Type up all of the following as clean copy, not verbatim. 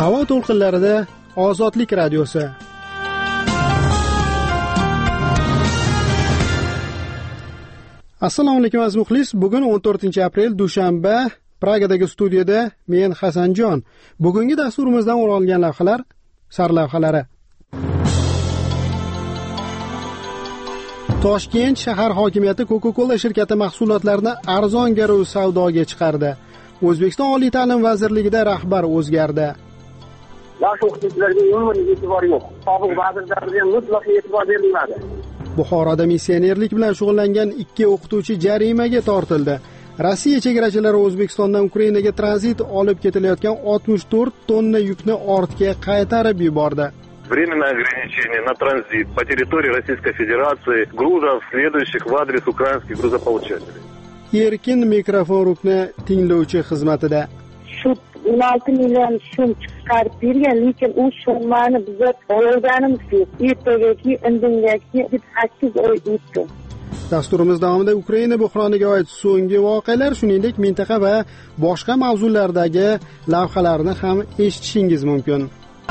Havo to'lqinlarida Ozodlik radiosi. Assalomu alaykum aziz muxlis. Bugun 14-aprel dushanba, Pragadagi studiyada men Hasanjon. Bugungi dasturimizdan o'ralgan lavhalar sarlavhalari. Toshkent shahar hokimiyati Coca-Cola shirkati mahsulotlarini arzon garov savdoga chiqardi. O'zbekiston Oliy ta'lim vazirligida rahbar o'zgardi. Yosh o'qituvchilarga umuman e'tibor yo'q. Sobiq vazirlarga mutlaqo e'tibor berilmadi. Buxoroda missionerlik bilan shug'ullangan 2 o'qituvchi jarimaga tortildi. Rossiya chegarachilari O'zbekistondan Ukrainaga tranzit olib ketilayotgan 64 tonna yukni ortga qaytarib yubordi. Временное ограничение на транзит по территории Российской Федерации грузов, следующих в адрес украинских грузополучателей. Erkin mikrofon rukni tinglovchi xizmatida. Shu 16 million so'm chiqarib bergan, lekin u summani biz olganimiz yo'q. Ertagaki, indingaki 8 oy o'tdi. Dasturimiz davomida Ukraina buhroniga oid so'nggi voqealar, shuningdek mintaqa va boshqa mavzulardagi lavhalarni ham eshitishingiz mumkin.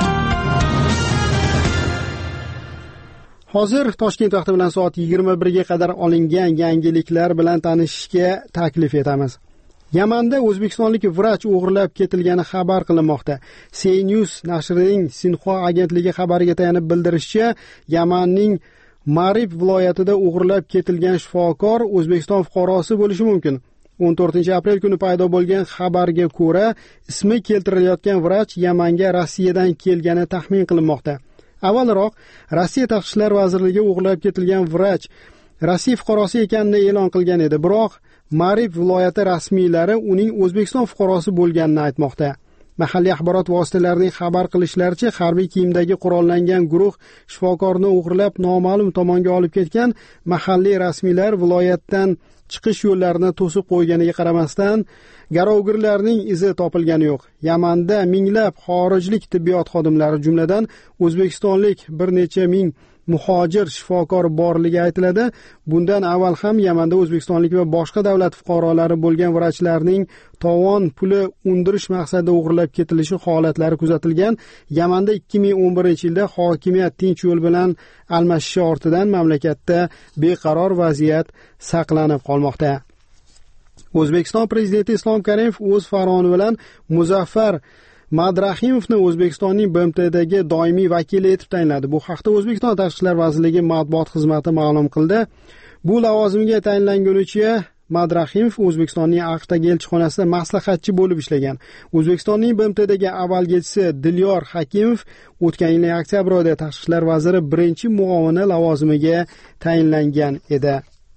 Hozir Toshkent vaqti bilan soat 21 ga qadar olingan yangiliklar bilan tanishishga taklif etamiz. Yamanda o'zbekistonlik vrach o'g'irlab ketilgani xabar qilinmoqda. CNews nashrining Sinxua agentligi xabariga tayanib bildirishicha, Yamanning Marib viloyatida o'g'irlab ketilgan shifokor O'zbekiston fuqarosi bo'lishi mumkin. 14-aprel kuni paydo bo'lgan xabarga ko'ra, ismi keltirilayotgan vrach Yamanga Rossiyadan kelgani taxmin qilinmoqda. Avvalroq Rossiya Tashqi ishlar vazirligi o'g'irlab ketilgan vrach Rossiya fuqarosi ekanini e'lon qilgan edi, biroq Marib viloyati rasmiylari uning O'zbekiston fuqarosi bo'lganini aytmoqda. Mahalliy axborot vositalarining xabar qilishlaricha, harbiy kiyimdagi qurollangan guruh shifokorni o'g'irlab noma'lum tomonga olib ketgan. Mahalliy rasmiylar viloyatdan chiqish yo'llarini to'sib qo'yganiga qaramasdan, garovgirlarning izi topilgani yo'q. Yamanda minglab xorijlik tibbiyot xodimlari, jumladan o'zbekistonlik bir necha ming muhojir shifokor borligi aytiladi. Bundan avval ham Yamanda o'zbekistonlik va boshqa davlat fuqarolari bo'lgan vrachlarning tovon puli undirish maqsadida o'g'irlab ketilishi holatlari kuzatilgan. Yamanda 2011-yilda hokimiyat tinch yo'l bilan almashishi ortidan mamlakatda beqaror vaziyat saqlanib qolmoqda. O'zbekiston prezidenti Islom Karimov o'z farmoni bilan Muzaffar Madrahimovni O'zbekistonning BMTdagi doimiy vakili etib tayinladi. Bu haqda O'zbekiston Tashqi ishlar vazirligi matbuot xizmati ma'lum qildi. Bu lavozimga tayinlangunicha Madrahimov O'zbekistonning AQShdagi elchixonasida maslahatchi bo'lib ishlagan. O'zbekistonning BMTdagi avvalgi elchisi Dilyor Hakimov o'tgan yilning oktyabr oyida Tashqi ishlar vaziri birinchi muovini lavozimiga tayinlangan edi.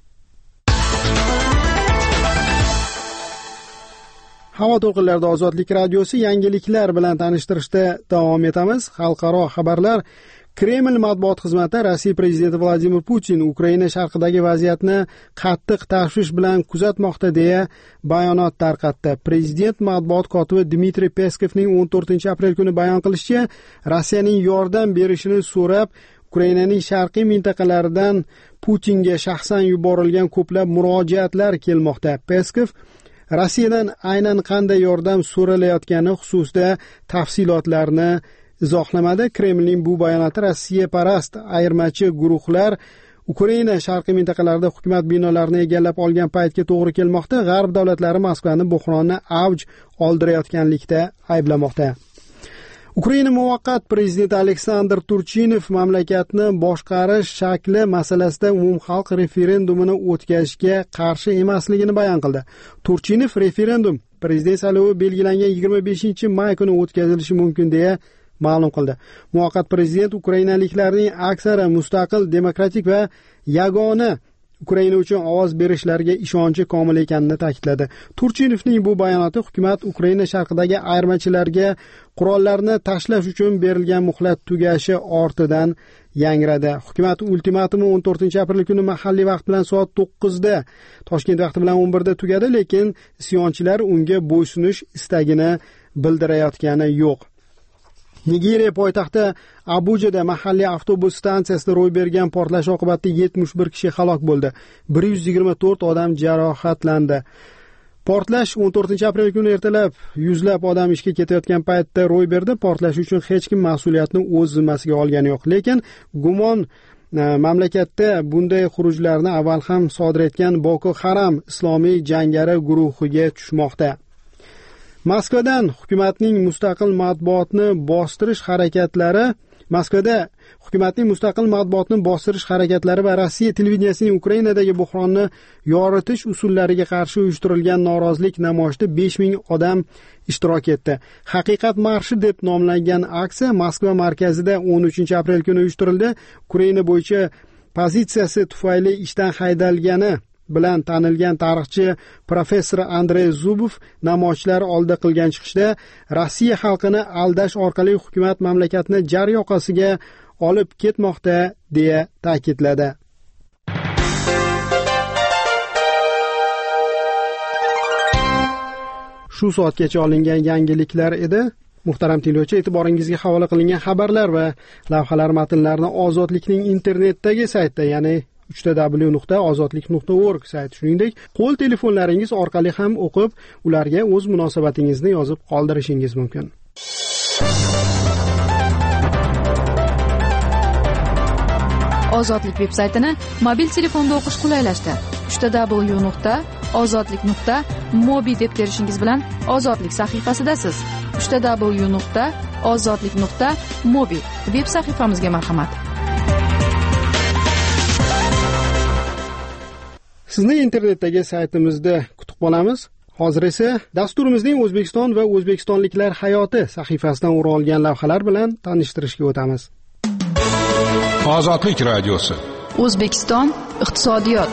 Havo to'lqinlarida Ozodlik radiosi yangiliklar bilan tanishtirishda davom etamiz. Xalqaro xabarlar. Kreml matbuot xizmati Rossiya prezidenti Vladimir Putin Ukraina sharqidagi vaziyatni qattiq tashvish bilan kuzatmoqda deya bayonot tarqatdi. Prezident matbuot kotibi Dmitriy Peskovning 14-aprel kuni bayon qilishicha, Rossiyaning yordam berishini so'rab Ukrainaning sharqiy mintaqalaridan Putinga shaxsan yuborilgan ko'plab murojaatlar kelmoqda. Peskov Rossiyadan aynan qanday yordam so'ralayotgani xususida tafsilotlarni izohlamadi. Kremlning bu bayonoti Rossiya parast ayirmachi guruhlar Ukraina sharqiy mintaqalarida hukumat binolarini egallab olgan paytga to'g'ri kelmoqda. G'arb davlatlari Moskvani buhronni avj oldirayotganlikda ayblamoqda. Ukraina muvaqqat prezidenti Aleksandr Turchinov mamlakatni boshqarish shakli masalasida umumxalq referendumini o'tkazishga qarshi emasligini bayon qildi. Turchinov referendum prezident saylovi belgilangan 25-may kuni o'tkazilishi mumkin deya ma'lum qildi. Muvaqqat prezident ukrainaliklarning aksari mustaqil, demokratik va yagona Ukraina uchun ovoz berishlariga ishonchi komil ekanini ta'kidladi. Turchinovning bu bayonoti hukumat Ukraina sharqidagi ayirmachilarga qurollarni tashlash uchun berilgan muhlat tugashi ortidan yangradi. Hukumat ultimatumi 14-aprel kuni mahalliy vaqt bilan soat 9 da, Toshkent vaqti bilan 11 da tugadi, lekin isyonchilar unga bo'ysunish istagini bildirayotgani yo'q. Nigeriya poytaxti Abujada mahalliy avtobus stansiyasida ro'y bergan portlash oqibatida 71 kishi halok bo'ldi. 124 odam jarohatlandi. Portlash 14-aprel kuni ertalab yuzlab odam ishga ketayotgan paytda ro'y berdi. Portlash uchun hech kim mas'uliyatni o'z zimmasiga olgani yo'q. Lekin gumon mamlakatda bunday xurujlarni avval ham sodir etgan Boko Haram islomiy jangari guruhiga tushmoqda. Moskvada hukumatning mustaqil matbuotni bostirish harakatlari va Rossiya televideniyasining Ukrainadagi buhronni yoritish usullariga qarshi uyushtirilgan norozilik namoyishida 5000 odam ishtirok etdi. Haqiqat marshi deb nomlangan aksiya Moskva markazida 13-aprel kuni uyushtirildi. Ukraina bo'yicha pozitsiyasi tufayli ishdan haydalgani bilan tanilgan tarixchi professor Andrey Zubov namoyishchilar oldida qilgan chiqishda Rossiya xalqini aldash orqali hukumat mamlakatni jar yoqasiga olib ketmoqda deya ta'kidladi. Shu soatgacha olingan yangiliklar edi. Muhtaram tinglovchi, e'tiboringizga havola qilingan xabarlar va lavhalar matnlarini Ozodlikning internetdagi saytida, ya'ni www.ozodlik.org sayti, shuningdek qo'l telefonlaringiz orqali ham o'qib, ularga o'z munosabatingizni yozib qoldirishingiz mumkin. Ozodlik veb-saytini mobil telefonda o'qish qulaylashdi. www.ozodlik.mobi deb terishingiz bilan Ozodlik sahifasidasiz. www.ozodlik.mobi veb sahifamizga marhamat. Sizni internetdagi saytimizda kutib qolamiz. Hozir esa dasturimizning O'zbekiston va o'zbekistonliklar hayoti sahifasidan o'ralgan lavhalar bilan tanishtirishga o'tamiz. Ozodlik radiosi. O'zbekiston iqtisodiyot.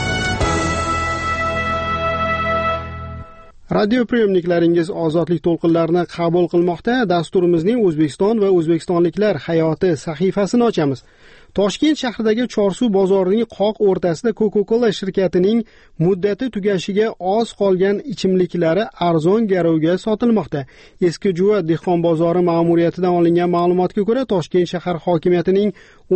Radio priyomniklaringiz ozodlik to'lqinlarini qabul qilmoqda. Dasturimizning O'zbekiston va o'zbekistonliklar hayoti sahifasini ochamiz. Toshkent shahridagi Chorsuv bozorining qoq o'rtasida Coca-Cola shirkatining muddati tugashiga oz qolgan ichimliklari arzon garovga sotilmoqda. Eski Juva dehqon bozori ma'muriyatidan olingan ma'lumotga ko'ra, Toshkent shahar hokimiyatining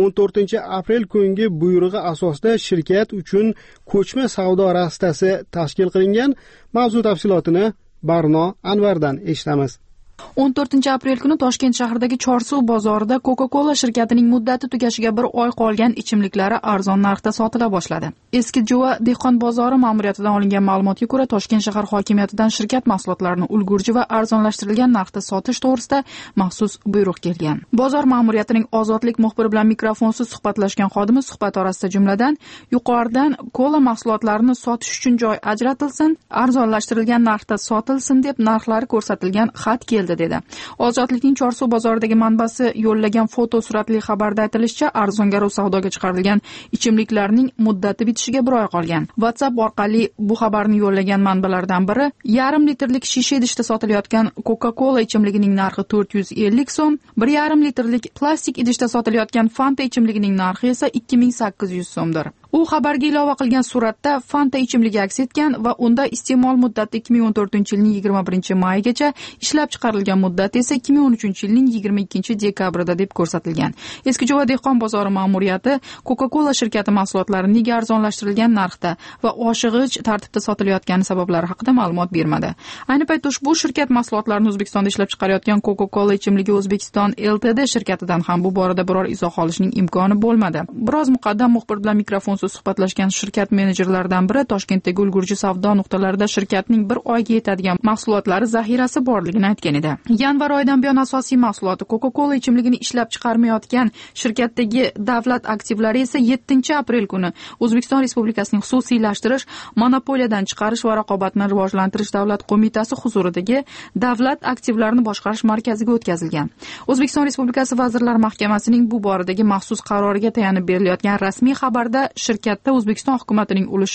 14-aprel kungi buyrug'i asosida shirkat uchun ko'chma savdo rastasi tashkil qilingan. Mavzu tafsilotini Barno Anvardan eshitamiz. 14-aprel kuni Toshkent shahridagi Chorsuv bozorida Coca-Cola shirkatining muddati tugashiga bir oy qolgan ichimliklari arzon narxda sotila boshladi. Eski Juva dehqon bozori ma'muriyatidan olingan ma'lumotga ko'ra, Toshkent shahar hokimiyatidan shirkat mahsulotlarini ulgurji va arzonlashtirilgan narxda sotish to'g'risida maxsus buyruq kelgan. Bozor ma'muriyatining Ozodlik muxbiri bilan mikrofonsiz suhbatlashgan xodimi suhbat orasida jumladan yuqoridan kola mahsulotlarini sotish uchun joy ajratilsin, arzonlashtirilgan narxda sotilsin deb narxlari ko'rsatilgan xat keldi dedi. Ozodlikning Chorsuv bozoridagi manbasi yo'llagan foto suratli xabarda aytilishicha, arzongarov savdoga chiqarilgan ichimliklarning muddati bitishiga bir oy qolgan. WhatsApp orqali bu xabarni yo'llagan manbalardan biri yarim litrlik shisha idishda sotilayotgan Coca-Cola ichimligining narxi 450 so'm, 1,5 litrlik plastik idishda sotilayotgan Fanta ichimligining narxi esa 2800 so'mdir. U xabarga ilova qilgan suratda Fanta ichimligi aks etgan va unda iste'mol muddati 2014-yilning 21-mayigacha, ishlab chiqarilgan muddati esa 2013-yilning 22-dekabrida deb ko'rsatilgan. Eski Juva dehqon bozori ma'muriyati Coca-Cola shirkati mahsulotlari nega arzonlashtirilgan narxda va oshig'ich tartibda sotilayotgani sabablari haqida ma'lumot bermadi. Ayni paytda ushbu shirkat mahsulotlarini O'zbekistonda ishlab chiqarayotgan Coca-Cola ichimligi O'zbekiston Ltd shirkatidan ham bu borada biror izoh olishning imkoni bo'lmadi. Biroz muqaddam muxbir bilan mikrofon suhbatlashgan shirkat menejerlaridan biri Toshkentdagi ulgurji savdo nuqtalarida shirkatning bir oyga yetadigan mahsulotlari zaxirasi borligini aytgan edi. Yanvar oyidan buyon asosiy mahsuloti Coca-Cola ichimligini ishlab chiqarmayotgan shirkatdagi davlat aktivlari esa 7-aprel kuni O'zbekiston Respublikasining xususiylashtirish, monopoliyadan chiqarish va raqobatni rivojlantirish davlat qo'mitasi huzuridagi davlat aktivlarini boshqarish markaziga o'tkazilgan. O'zbekiston Respublikasi Vazirlar Mahkamasining bu boradagi maxsus qaroriga tayanib berilayotgan rasmiy xabarda shirkatda O'zbekiston hukumatining ulushi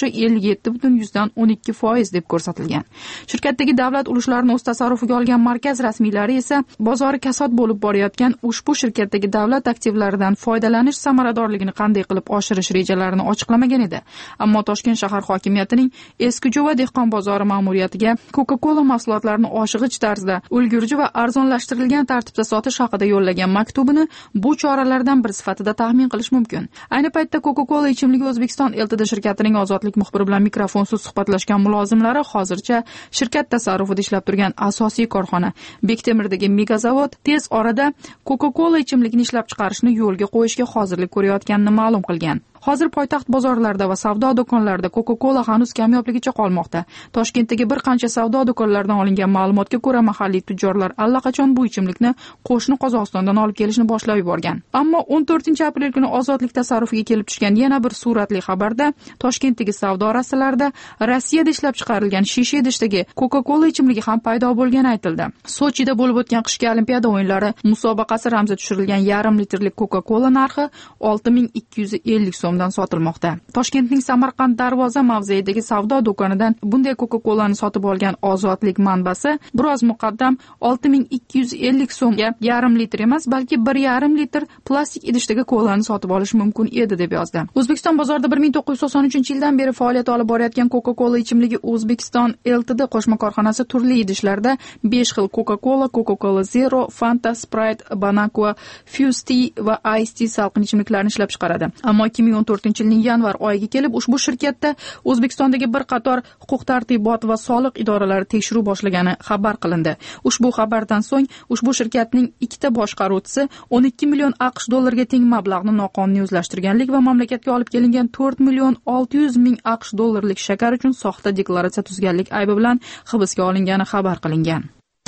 57,12% deb ko'rsatilgan. Shirkatdagi davlat ulushlarini o'z tasarrufiga olgan markaz rasmiylari esa bozori kasod bo'lib borayotgan ushbu shirkatdagi davlat aktivlaridan foydalanish samaradorligini qanday qilib oshirish rejalarini ochiqlamagan edi. Ammo Toshkent shahar hokimiyatining Eski Juva dehqon bozori ma'muriyatiga Coca-Cola mahsulotlarini oshig'ich tarzda, ulgurji va arzonlashtirilgan tartibda sotish haqida yo'llagan maktubini bu choralardan biri sifatida taxmin qilish mumkin. Ayni paytda Coca-Cola ichimligi O'zbekiston Ltd shirkatining Ozodlik muxbiri bilan mikrofonsiz suhbatlashgan mulozimlari hozircha shirkat tasarrufida ishlab turgan asosiy korxona Bektemirdagi megazavod tez orada Coca-Cola ichimlikni ishlab chiqarishni yo'lga qo'yishga hozirlik ko'rayotganini ma'lum qilgan. Hozir poytaxt bozorlarida va savdo do'konlarida Coca-Cola hanuz kamyobligicha qolmoqda. Toshkentdagi bir qancha savdo do'konlaridan olingan ma'lumotga ko'ra, mahalliy tujjorlar allaqachon bu ichimlikni qo'shni Qozog'istondan olib kelishni boshlab yuborgan. Ammo 14-aprel kuni Ozodlik tasarrufiga kelib tushgan yana bir suratli xabarda Toshkentdagi savdo rastalarida Rossiyada ishlab chiqarilgan shisha idishdagi Coca-Cola ichimligi ham paydo bo'lgani aytildi. Sochida bo'lib o'tgan qishki Olimpiada o'yinlari musobaqasi ramzi tushirilgan yarim litrlik Coca-Cola narxi 6250 so'mdan sotilmoqda. Toshkentning Samarqand darvoza mavzeidagi savdo do'konidan bunday Coca-Cola'ni sotib olgan Ozodlik manbasi biroz muqaddam 6250 so'mga yarim litr emas, balki 1,5 litr plastik idishdagi kolani sotib olish mumkin edi deb yozdi. O'zbekiston bozorida 1993-yildan beri faoliyat olib borayotgan Coca-Cola ichimligi O'zbekiston Ltd qo'shma korxonasi turli idishlarda 5 xil Coca-Cola, Coca-Cola Zero, Fanta, Sprite, Banaqua, Fuse Tea va Ice Tea salqin ichimliklarni ishlab chiqaradi. Ammo 2014-yilning yanvar oyiga kelib ushbu shirkatda O'zbekistondagi bir qator huquq-tartibot va soliq idoralari tekshiruv boshlagani xabar qilindi. Ushbu xabardan so'ng ushbu shirkatning ikkita boshqaruvchisi 12 million AQSh dollariga teng mablag'ni noqonuniy o'zlashtirganlik va mamlakatga olib kelingan 4 million 600 ming AQSh dollarlik shakar uchun soxta deklaratsiya tuzganlik aybi bilan hibsga olingani xabar qilingan.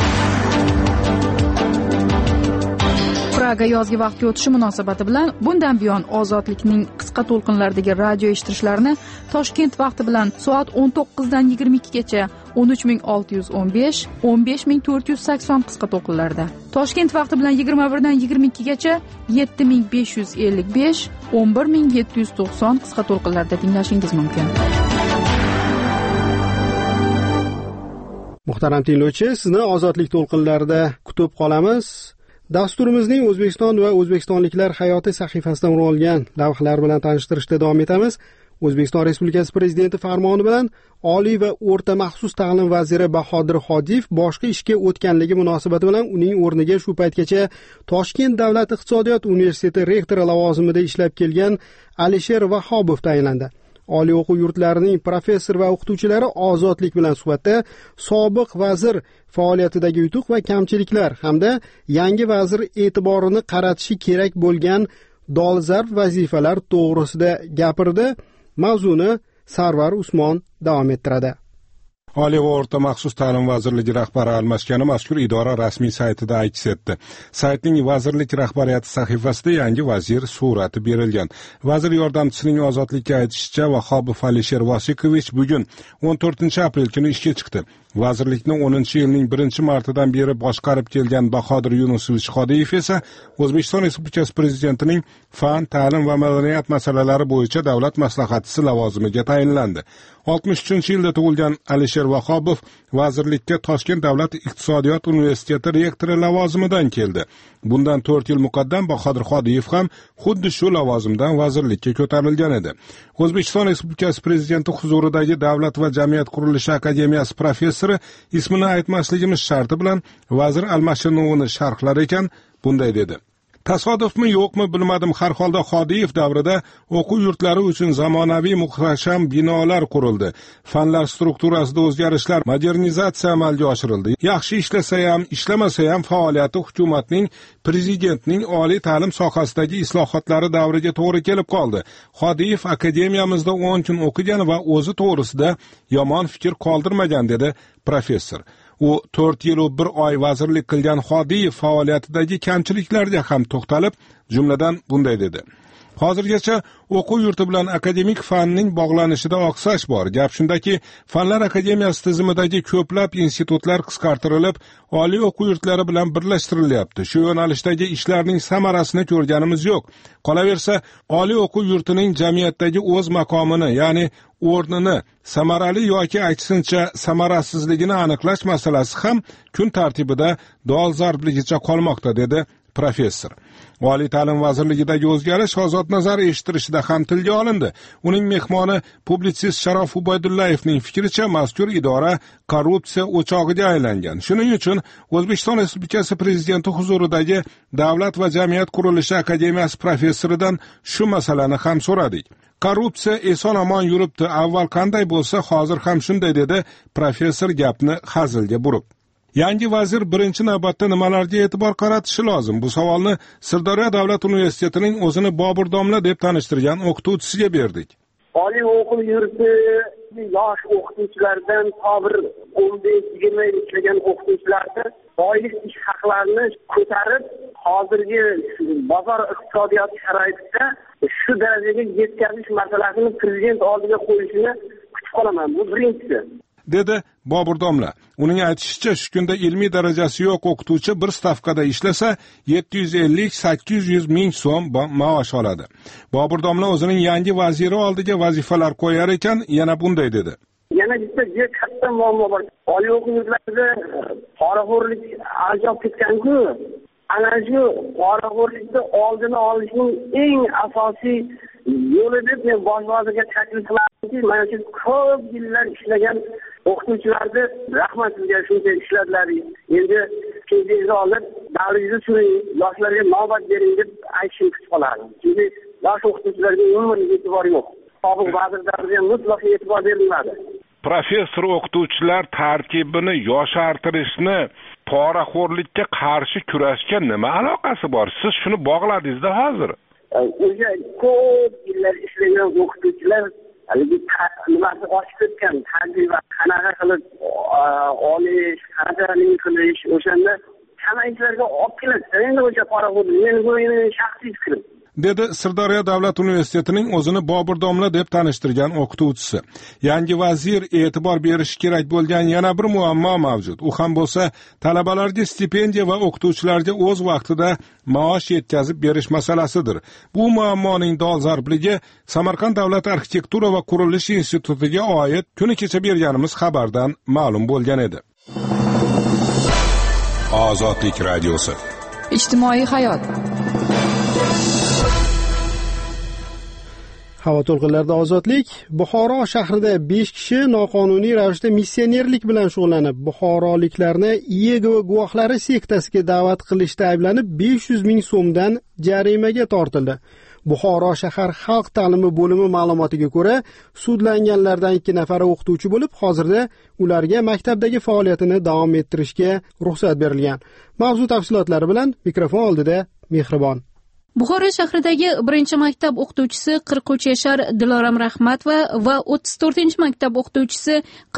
Praga yozgi vaqtga o'tishi munosabati bilan bundan buyon Ozodlikning qisqa to'lqinlardagi radio eshittirishlarini Toshkent vaqti bilan soat 19 dan 22 gacha 13615, 15480 qisqa to'lqinlarda. Toshkent vaqti bilan 21 dan 22 gacha 7555, 11790 qisqa to'lqinlarda tinglashingiz mumkin. Muhtaram tinglovchi, sizni Ozodlik to'lqinlarida kutib qolamiz. Dasturimizning O'zbekiston va o'zbekistonliklar hayoti sahifasidan o'rin olgan lavhalar bilan tanishtirishda davom etamiz. O'zbekiston Respublikasi Prezidenti farmoni bilan Oliy va o'rta maxsus ta'lim vaziri Bahodir Xodiyev boshqa ishga o'tganligi munosabati bilan uning o'rniga shu paytgacha Toshkent davlat iqtisodiyot universiteti rektori lavozimida ishlab kelgan Alisher Vahobov tayinlandi. Oliy o'quv yurtlarining professor va o'qituvchilari Ozodlik bilan suhbatda sobiq vazir faoliyatidagi yutuq va kamchiliklar hamda yangi vazir e'tiborini qaratishi kerak bo'lgan dolzarb vazifalar to'g'risida gapirdi. Mavzuni Sarvar Usmon davom ettiradi. Oliy va o'rta maxsus ta'lim vazirligi rahbari almashgani mazkur idora rasmiy saytida aks etdi. Saytning vazirlik rahbariyati sahifasida yangi vazir surati berilgan. Vazir yordamchisining Ozodlikka aytishicha, Vahobov Alisher Vosikovich bugun 14-aprel kuni ishga chiqdi. Vazirlikni 10-yilning 1-martidan beri boshqarib kelgan Bahodir Yunusovich Xodiyev esa O'zbekiston Respublikasi Prezidentining fan, ta'lim va madaniyat masalalari bo'yicha davlat maslahatchisi lavozimiga tayinlandi. 63-yilda tug'ilgan Alisher Vahobov vazirlikka Toshkent davlat iqtisodiyot universiteti rektori lavozimidan keldi. Bundan 4 yil muqaddam Bahodir Xodiyev ham xuddi shu lavozimdan vazirlikka ko'tarilgan edi. O'zbekiston Respublikasi Prezidenti huzuridagi Davlat va jamiyat qurilishi akademiyasi professori ismini aytmasligimiz sharti bilan vazir almashinuvini sharhlar ekan, bunday dedi. Tasodifmi yo'qmi bilmadim, har holda Xodiyev davrida o'quv yurtlari uchun zamonaviy muhtasham binolar qurildi. Fanlar strukturasida o'zgarishlar, modernizatsiya amalga oshirildi. Yaxshi ishlasa ham, ishlamasa ham faoliyati hukumatning, prezidentning oliy ta'lim sohasidagi islohotlari davriga to'g'ri kelib qoldi. Xodiyev akademiyamizda 10 kun o'qigan va o'zi to'g'risida yomon fikr qoldirmagan, dedi professor. U 4 yil va 1 oy vazirlik qilgan Xodiyev faoliyatidagi kamchiliklarga ham to'xtalib, jumladan bunday dedi. Hozirgacha o'quv yurti bilan akademik fanning bog'lanishida oqsash bor. Gap shundaki, Fanlar akademiyasi tizimidagi ko'plab institutlar qisqartirilib, oliy o'quv yurtlari bilan birlashtirilyapti. Shu yo'nalishdagi ishlarning samarasini ko'rganimiz yo'q. Qolaversa, oliy o'quv yurtining jamiyatdagi o'z maqomini, ya'ni o'rnini samarali yoki aksincha samarasizligini aniqlash masalasi ham kun tartibida dolzarbligicha qolmoqda, dedi professor. Oliy ta'lim vazirligidagi o'zgarish Ozodnazar eshittirishida ham tilga olindi. Uning mehmoni publitsist Sharof Ubaydullayevning fikricha, mazkur idora korrupsiya o'chog'iga aylangan. Shuning uchun O'zbekiston Respublikasi prezidenti huzuridagi Davlat va jamiyat qurilishi akademiyasi professoridan shu masalani ham so'radik. Korrupsiya eson-omon yuribdi, avval qanday bo'lsa, hozir ham shunday, dedi professor gapni hazilga burib. Yangi vazir birinchi navbatda nimalarga e'tibor qaratishi lozim? Bu savolni Sirdaryo davlat universitetining o'zini Bobur domla deb tanishtirgan o'qituvchisiga berdik. Oliy o'quv yurti yosh o'qituvchilardan bir 15-20 ishlagan o'qituvchilarni oylik ish haqlarini ko'tarib, hozirgi bozor iqtisodiyoti sharoitida shu darajaga yetkazish masalasini prezident oldiga qo'yishini kutib qolaman. Bu birinchisi, dedi Bobur domla. Uning aytishicha, shu kunda ilmiy darajasi yo'q o'qituvchi bir stavkada ishlasa 750-800 ming so'm maosh oladi. Bobur domla o'zining yangi vaziri oldiga vazifalar qo'yar ekan, yana bunday dedi. Yana bitta katta muammo bor. Oliy o'quv yurtlarida poraxo'rlik avj olib ketgan-ku. Ana shu poraxo'rlikni oldini olishning eng asosiy yo'li deb men bosh vazirga taklif qilamanki, mana shu ko'p yillar ishlagan o'qituvchilarni rahmat sizga shuncha ishladilar. Endi keyingizni olib davringizni suring, yoshlarga navbat bering deb aytishni kutib qolardim. Chunki yosh o'qituvchilarga umuman e'tibor yo'q. Sobiq vazirlarga mutlaqo e'tibor berilmadi. Professor o'qituvchilar tarkibini yoshartirishni poraxo'rlikka qarshi kurashga nima aloqasi bor? Siz shuni bog'ladingizda hozir. O'sha ko'p yillar ishlagan o'qituvchilar nimasi oshib ketgan, tajriba qanaqa qilib olish, qanaqa qilish, o'shanda hamma ishlarga olib keladi. Endi o'sha poraxo'rlik meni shaxsiy fikrim, dedi Sirdaryo davlat universitetining o'zini Bobur domla deb tanishtirgan o'qituvchisi. Yangi vazir e'tibor berishi kerak bo'lgan yana bir muammo mavjud. U ham bo'lsa, talabalarga stipendiya va o'qituvchilarga o'z vaqtida maosh yetkazib berish masalasidir. Bu muammoning dolzarbligi Samarqand davlat arxitektura va qurilish institutiga oid kuni kecha berganimiz xabardan ma'lum bo'lgan edi. Ozodlik radiosi. Ijtimoiy hayot. Havo to'lqinlarida ozodlik. Buxoro shahrida 5 kishi noqonuniy ravishda missionerlik bilan shug'ullanib, buxoroliklarni Yegova guvohlari sektasiga da'vat qilishda ayblanib 500 ming so'mdan jarimaga tortildi. Buxoro shahar xalq ta'limi bo'limi ma'lumotiga ko'ra, sudlanganlardan 2 nafari o'qituvchi bo'lib, hozirda ularga maktabdagi faoliyatini davom ettirishga ruxsat berilgan. Mavzu tafsilotlari bilan mikrofon oldida Mehribon. Buxoro shahridagi 1-maktab o'qituvchisi 43 yashar Diloram Rahmatova va 34-maktab o'qituvchisi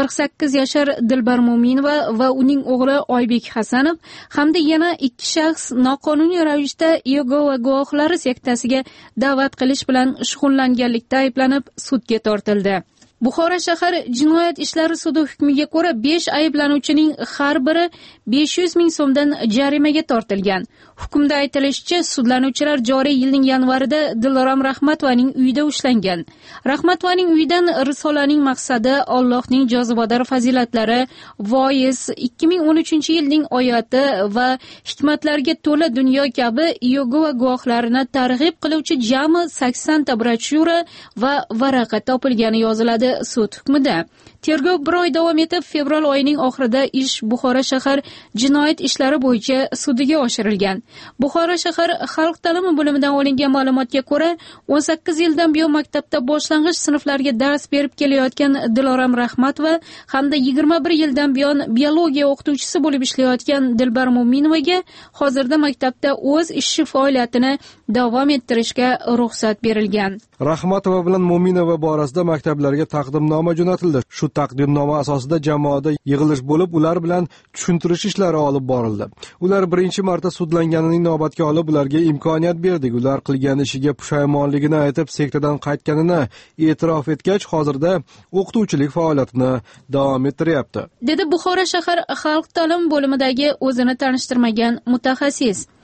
48 yashar Dilbar Mo'minova va uning o'g'li Oybek Hasanov hamda yana 2 shaxs noqonuniy ravishda Yegova guvohlari sektasiga da'vat qilish bilan shug'ullanganlikda ayblanib sudga tortildi. Buxoro shahar jinoyat ishlari sudi hukmiga ko'ra 5 ayblanuvchining har biri 500 ming so'mdan jarimaga tortilgan. Hukmda aytilishicha, sudlanuvchilar joriy yilning yanvarida Diloram Rahmatovaning uyida ushlangan. Rahmatovaning uyidan risolaning maqsadi, Allohning jozibador fazilatlari, voiz, 2013-yilning oyati va hikmatlarga to'la dunyo kabi Yegova guvohlarini targ'ib qiluvchi jami 80 ta broshura va varaqa topilgani yoziladi sud hukmida. Tergov 1 oy davom etib, fevral oyining oxirida ish Buxoro shahar jinoyat ishlari bo'yicha sudiga oshirilgan. Buxoro shahar xalq ta'limi bo'limidan olingan ma'lumotga ko'ra, 18 yildan buyon maktabda boshlang'ich sinflarga dars berib kelayotgan Diloram Rahmatova hamda 21 yildan buyon biologiya o'qituvchisi bo'lib ishlayotgan Dilbar Mo'minovaga hozirda maktabda o'z ishi faoliyatini davom ettirishga ruxsat berilgan. Rahmatova bilan Mo'minova borasida maktablarga taqdimnoma jo'natildi. Shu taqdimnoma asosida jamoada yig'ilish bo'lib, ular bilan tushuntirish ishlari olib borildi. Ular birinchi marta sudlanganining navbatga olib, ularga imkoniyat berdik. Ular qilgan ishiga pushaymonligini aytib, sektadan qaytganini e'tirof etgach, hozirda o'qituvchilik faoliyatini davom ettiryapti, dedi Buxoro shahar xalq ta'limi bo'limidagi o'zini tanishtirmagan mutaxassis.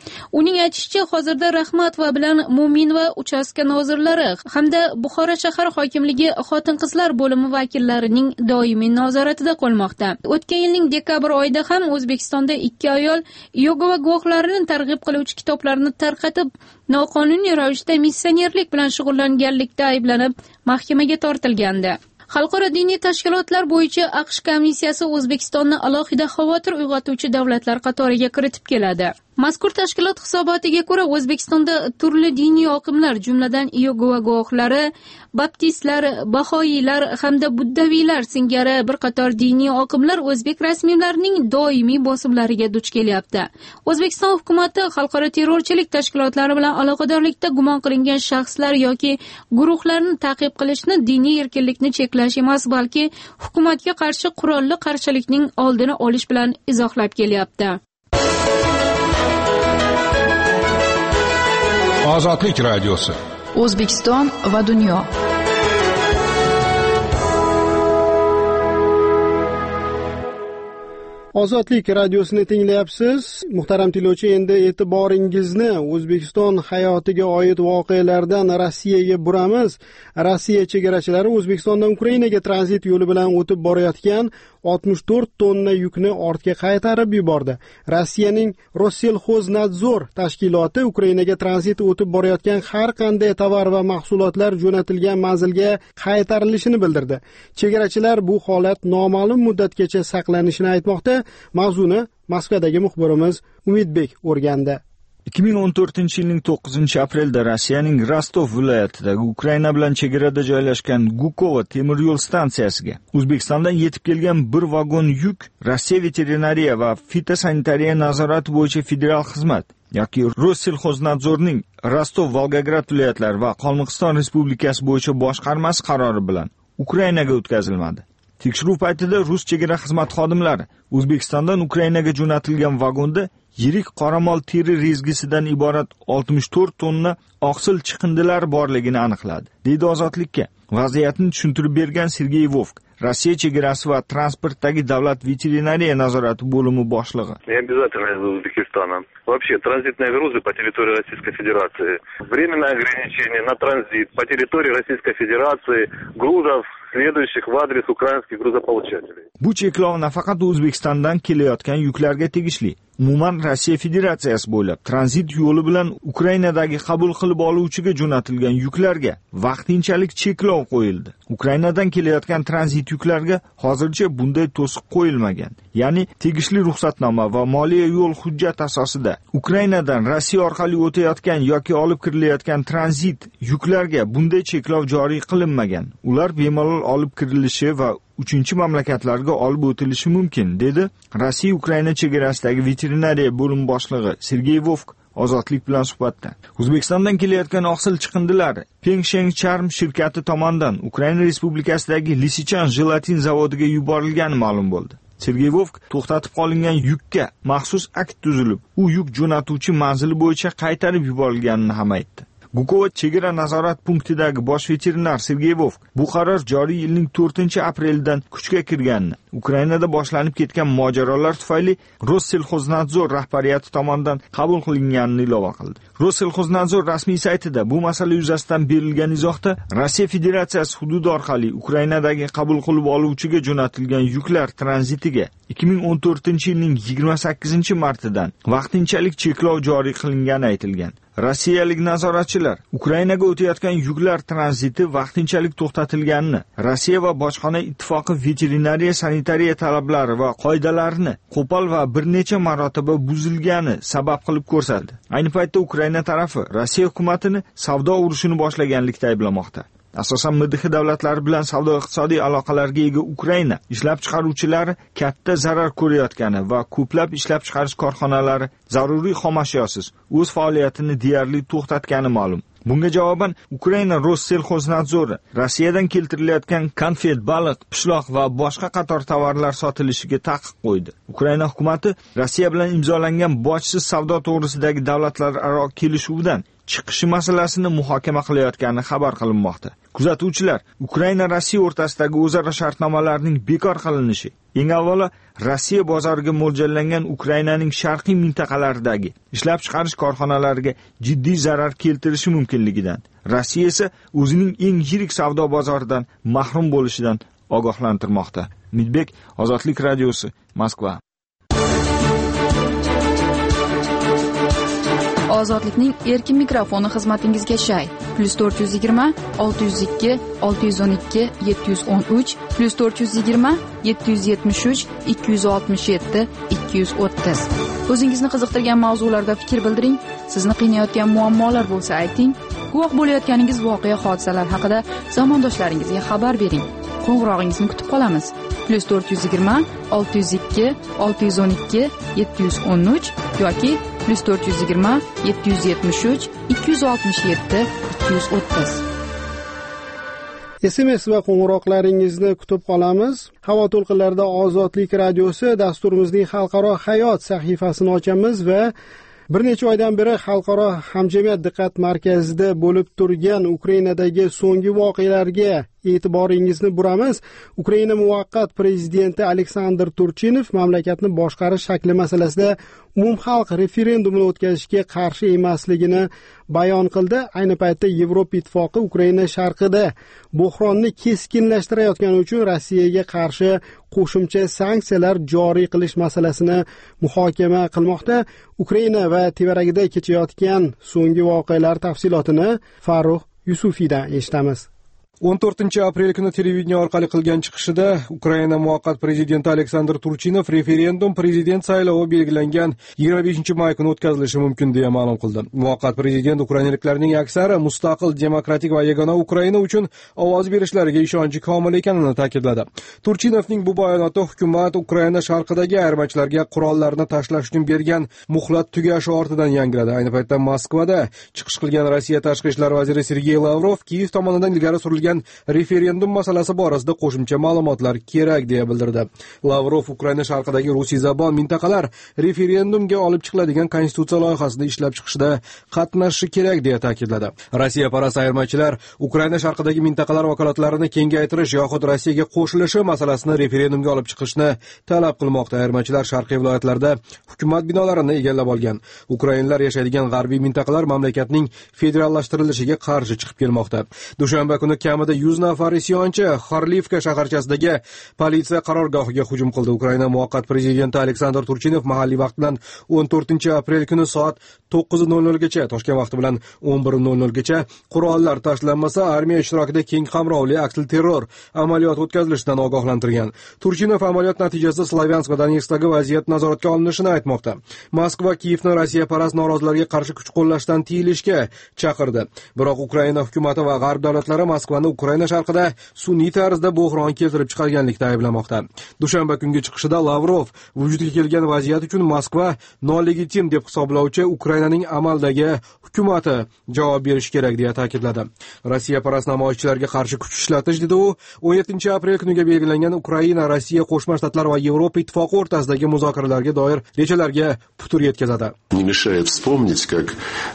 Uning aytishicha, hozirda Rahmatova bilan Mo'minova uchastka nozirlari hamda Buxoro shahar hokimligi xotin-qizlar bo'limi vakillarining doimiy nazoratida qolmoqda. O'tgan yilning dekabr oyida ham O'zbekistonda 2 ayol Yegova guvohlarini targ'ib qiluvchi kitoblarni tarqatib, noqonuniy ravishda missionerlik bilan shug'ullanganlikda ayblanib mahkamaga tortilgandi. Xalqaro diniy tashkilotlar bo'yicha AQSh komissiyasi O'zbekistonni alohida xavotir uyg'otuvchi davlatlar qatoriga kiritib keladi. Mazkur tashkilot hisobotiga ko'ra, O'zbekistonda turli diniy oqimlar, jumladan Yegova guvohlari, baptistlar, bahoiylar hamda buddaviylar singari bir qator diniy oqimlar o'zbek rasmiylarining doimiy bosimlariga duch kelyapti. O'zbekiston hukumati xalqaro terrorchilik tashkilotlari bilan aloqadorlikda gumon qilingan shaxslar yoki guruhlarni ta'qib qilishni diniy erkinlikni cheklash emas, balki hukumatga qarshi qurolli qarshilikning oldini olish bilan izohlab kelyapti. Ozodlik radiosi. O'zbekiston va dunyo. Ozodlik radiosini tinglayapsiz. Muhtaram tinglovchi, endi e'tiboringizni O'zbekiston hayotiga oid voqealardan Rossiyaga buramiz. Rossiya chegarachilari O'zbekistondan Ukrainaga tranzit yo'li bilan o'tib borayotgan 64 tonna yukni ortga qaytarib yubordi. Rossiyaning Rossельхознадзор tashkiloti Ukrainaga tranzit o'tib borayotgan har qanday tovar va mahsulotlar jo'natilgan manzilga qaytarilishini bildirdi. Chegarachilar bu holat noma'lum muddatgacha saqlanishini aytmoqda. Mavzuni Moskvadagi muxbirimiz Umidbek o'rgandi. 2014-yilning 9-aprelda Rossiyaning Rostov viloyatidagi Ukraina bilan chegarada joylashgan Gukovo temir yo'l stansiyasiga O'zbekistondan yetib kelgan bir vagon yuk Rossiya veterinariya va fitosanitariya nazorati bo'yicha federal xizmat yoki Rossельхознадзорning Rostov, Volgograd viloyatlari va Qoraqalpog'iston Respublikasi bo'yicha boshqarmasi qarori bilan Ukrainaga o'tkazilmadi. Tekshiruv paytida Rus chegara xizmat xodimlari O'zbekistondan Ukrainaga jo'natilgan vagonda yirik qoramol teri rezgisidan iborat 64 tonna oqsil chiqindilar borligini aniqladi, deydi Ozodlikka vaziyatni tushuntirib bergan Sergey Vovk, Rossiya chegarasi va transportdagi davlat veterinariya nazorati bo'limi boshlig'i. Не обязательно из Узбекистана. Вообще транзитные грузы по территории Российской Федерации. Временное ограничение на транзит по территории Российской Федерации грузов, следующих в адрес украинских грузополучателей. Bu cheklov nafaqat O'zbekistondan kelayotgan yuklarga tegishli. Umuman Rossiya Federatsiyasi bo'ylab tranzit yo'li bilan Ukrainadagi qabul qilib oluvchiga jo'natilgan yuklarga vaqtinchalik cheklov qo'yildi. Ukrainadan kelayotgan tranzit yuklarga hozircha bunday to'siq qo'yilmagan. Ya'ni tegishli ruxsatnoma va moliya yo'l hujjat asosida Ukrainadan Rossiya orqali o'tayotgan yoki olib kirilayotgan tranzit yuklarga bunday cheklov joriy qilinmagan. Ular bemalol olib kirilishi va uchinchi mamlakatlarga olib o'tilishi mumkin, dedi Rossiya Ukraina chegarasidagi veterinariya bo'lim boshlig'i Sergey Vovk Ozodlik bilan suhbatda. O'zbekistondan kelayotgan oqsil chiqindilar Pengsheng Charm shirkati tomonidan Ukraina Respublikasidagi Lisichan jelatin zavodiga yuborilgani ma'lum bo'ldi. Sergey Vovk to'xtatib qolingan yukka maxsus akt tuzilib, u yuk jo'natuvchi manzili bo'yicha qaytarib yuborilganini ham aytdi. Gukovo chegara nazorat punktidagi bosh veterinar Sergey Vovk bu qaror joriy yilning 4-aprelidan kuchga kirganini, Ukrainada boshlanib ketgan mojarolar tufayli Rossельхознадзор rahbariyati tomonidan qabul qilinganini ilova qildi. Rossельхознадзор rasmiy saytida bu masala yuzasidan berilgan izohda Rossiya Federatsiyasi hududi orqali Ukrainadagi qabul qilib oluvchiga jo'natilgan yuklar tranzitiga 2014-yilning 28-martidan vaqtinchalik cheklov joriy qilingani aytilgan. Rossiyalik nazoratchilar Ukrainaga o'tayotgan yuklar tranziti vaqtinchalik to'xtatilganini, Rossiya va bojxona ittifoqi veterinariya sanitariya talablari va qoidalarini qo'pol va bir necha marotaba buzilgani sabab qilib ko'rsatdi. Ayni paytda Ukraina tarafi Rossiya hukumatini savdo urushini boshlaganlikda ayblamoqda. Asosan MDH davlatlari bilan savdo-iqtisodiy aloqalarga ega Ukraina ishlab chiqaruvchilari katta zarar ko'rayotgani va ko'plab ishlab chiqarish korxonalari zaruriy xomashiyosiz o'z faoliyatini deyarli to'xtatgani ma'lum. Bunga javoban Ukraina Rossельхознадзорi Rossiyadan keltirilayotgan konfet, baliq, pishloq va boshqa qator tovarlar sotilishiga taqiq qo'ydi. Ukraina hukumatı Rossiya bilan imzolangan bojsiz savdo to'g'risidagi davlatlararo kelishuvdan chiqishi masalasini muhokama qilayotgani xabar qilinmoqda. Kuzatuvchilar, Ukraina Rossiya o'rtasidagi o'zaro shartnomalarning bekor qilinishi, eng avvalo Rossiya bozoriga mo'ljallangan Ukrainaning sharqiy mintaqalaridagi ishlab chiqarish korxonalariga jiddiy zarar keltirishi mumkinligidan, Rossiya esa o'zining eng yirik savdo bozoridan mahrum bo'lishidan ogohlantirmoqda. Midbek, Ozodlik radiosi, Moskva. Ozodlikning erkin mikrofoni xizmatingizga shay. +420 602 612 713 +420 773 267 230. O'zingizni qiziqtirgan mavzularda fikr bildiring. Sizni qiynayotgan muammolar bo'lsa ayting. Guvoh bo'layotganingiz voqea hodisalar haqida zamondoshlaringizga xabar bering. Qo'ng'irog'ingizni kutib qolamiz. +420 602 612 713 yoki +420 773 267 230. SMS va qo'ng'iroqlaringizni kutib qolamiz. Havo to'lqinlarida Ozodlik radiosi dasturimizning xalqaro hayot sahifasini ochamiz va bir necha oydan beri xalqaro hamjamiyat diqqat markazida bo'lib turgan Ukrainadagi so'nggi voqealarga e'tiboringizni buramiz. Ukraina muvaqqat prezidenti Aleksandr Turchinov mamlakatni boshqarish shakli masalasida umumxalq referendumini o'tkazishga qarshi emasligini bayon qildi. Ayni paytda Yevropa ittifoqi Ukraina sharqida buhronni keskinlashtirayotgani uchun Rossiyaga qarshi qo'shimcha sanksiyalar joriy qilish masalasini muhokama qilmoqda. Ukraina va tevaragida kechayotgan so'nggi voqealar tafsilotini Farruh Yusufiydan eshitamiz. 14 aprel kuni televideniya orqali qilgan chiqishida Ukraina muvaqqat prezidenti Aleksandr Turchinov referendum prezident saylovi belgilangan 25 may kuni o'tkazilishi mumkin deya ma'lum qildi. Muvaqqat prezident ukrainaliklarning aksari mustaqil, demokratik va yagona Ukraina uchun ovoz berishlariga ishonchi komil ekanini ta'kidladi. Turchinovning bu bayonoti hukumat Ukraina sharqidagi ayirmachilarga qurollarni tashlash uchun bergan muhlat tugashi ortidan yangradi. Ayni paytda Moskvada chiqish qilgan Rossiya tashqi ishlar vaziri Sergey Lavrov Kiyev tomonidan ilgari surilgan referendum masalasi borasida qo'shimcha ma'lumotlar kerak deya bildirdi. Lavrov Ukraina sharqidagi rusiyzabon mintaqalar referendumga olib chiqiladigan konstitutsiya loyihasini ishlab chiqishda qatnashishi kerak deya ta'kidladi. Rossiya parast ayirmachilar Ukraina sharqidagi mintaqalar vakolatlarini kengaytirish yoxud Rossiyaga qo'shilishi masalasini referendumga olib chiqishni talab qilmoqda. Ayirmachilar sharqiy viloyatlarda hukumat binolarini egallab olgan. Ukrainlar yashaydigan g'arbiy mintaqalar mamlakatning federallashtirilishiga qarshi chiqib kelmoqda. Dushanba kuni kamida 100 nafar isyonchi Xorlivka shaharchasida politsiya qarorgohiga hujum qildi. Ukraina muvaqqat prezidenti Aleksandr Turchinov mahalliy vaqt bilan 14 aprel kuni soat 9:00 gacha, Toshkent vaqti bilan 11:00 gacha qurollar tashlanmasa armiya ishtirokida keng qamrovli aksilterror amaliyot o'tkazilishidan ogohlantirgan. Turchinov amaliyot natijasida Slavyansk va Donetskdagi vaziyat nazoratga olinishini aytmoqda. Moskva Kiyevni Rossiya parast norozilarga qarshi kuch qo'llashdan tiyilishga chaqirdi. Biroq Ukraina hukumati va g'arb davlatlari Moskvani Ukraina sharqida sun'iy tarzda buhron keltirib chiqarganlikda ayblamoqda. Dushanba kungi chiqishida Lavrov vujudga kelgan vaziyat uchun Moskva nolegitim deb hisoblovchi Ukrainaning amaldagi hukumati javob berishi kerak deya ta'kidladi. Rossiya parast namoyishchilarga qarshi kuch ishlatish dedi u. 17 aprel kuniga belgilangan Ukraina, Rossiya, Qo'shma Shtatlar va Yevropa ittifoqi o'rtasidagi muzokaralarga doir rejalarga putur yetkazadi. Не мешает вспомнить, как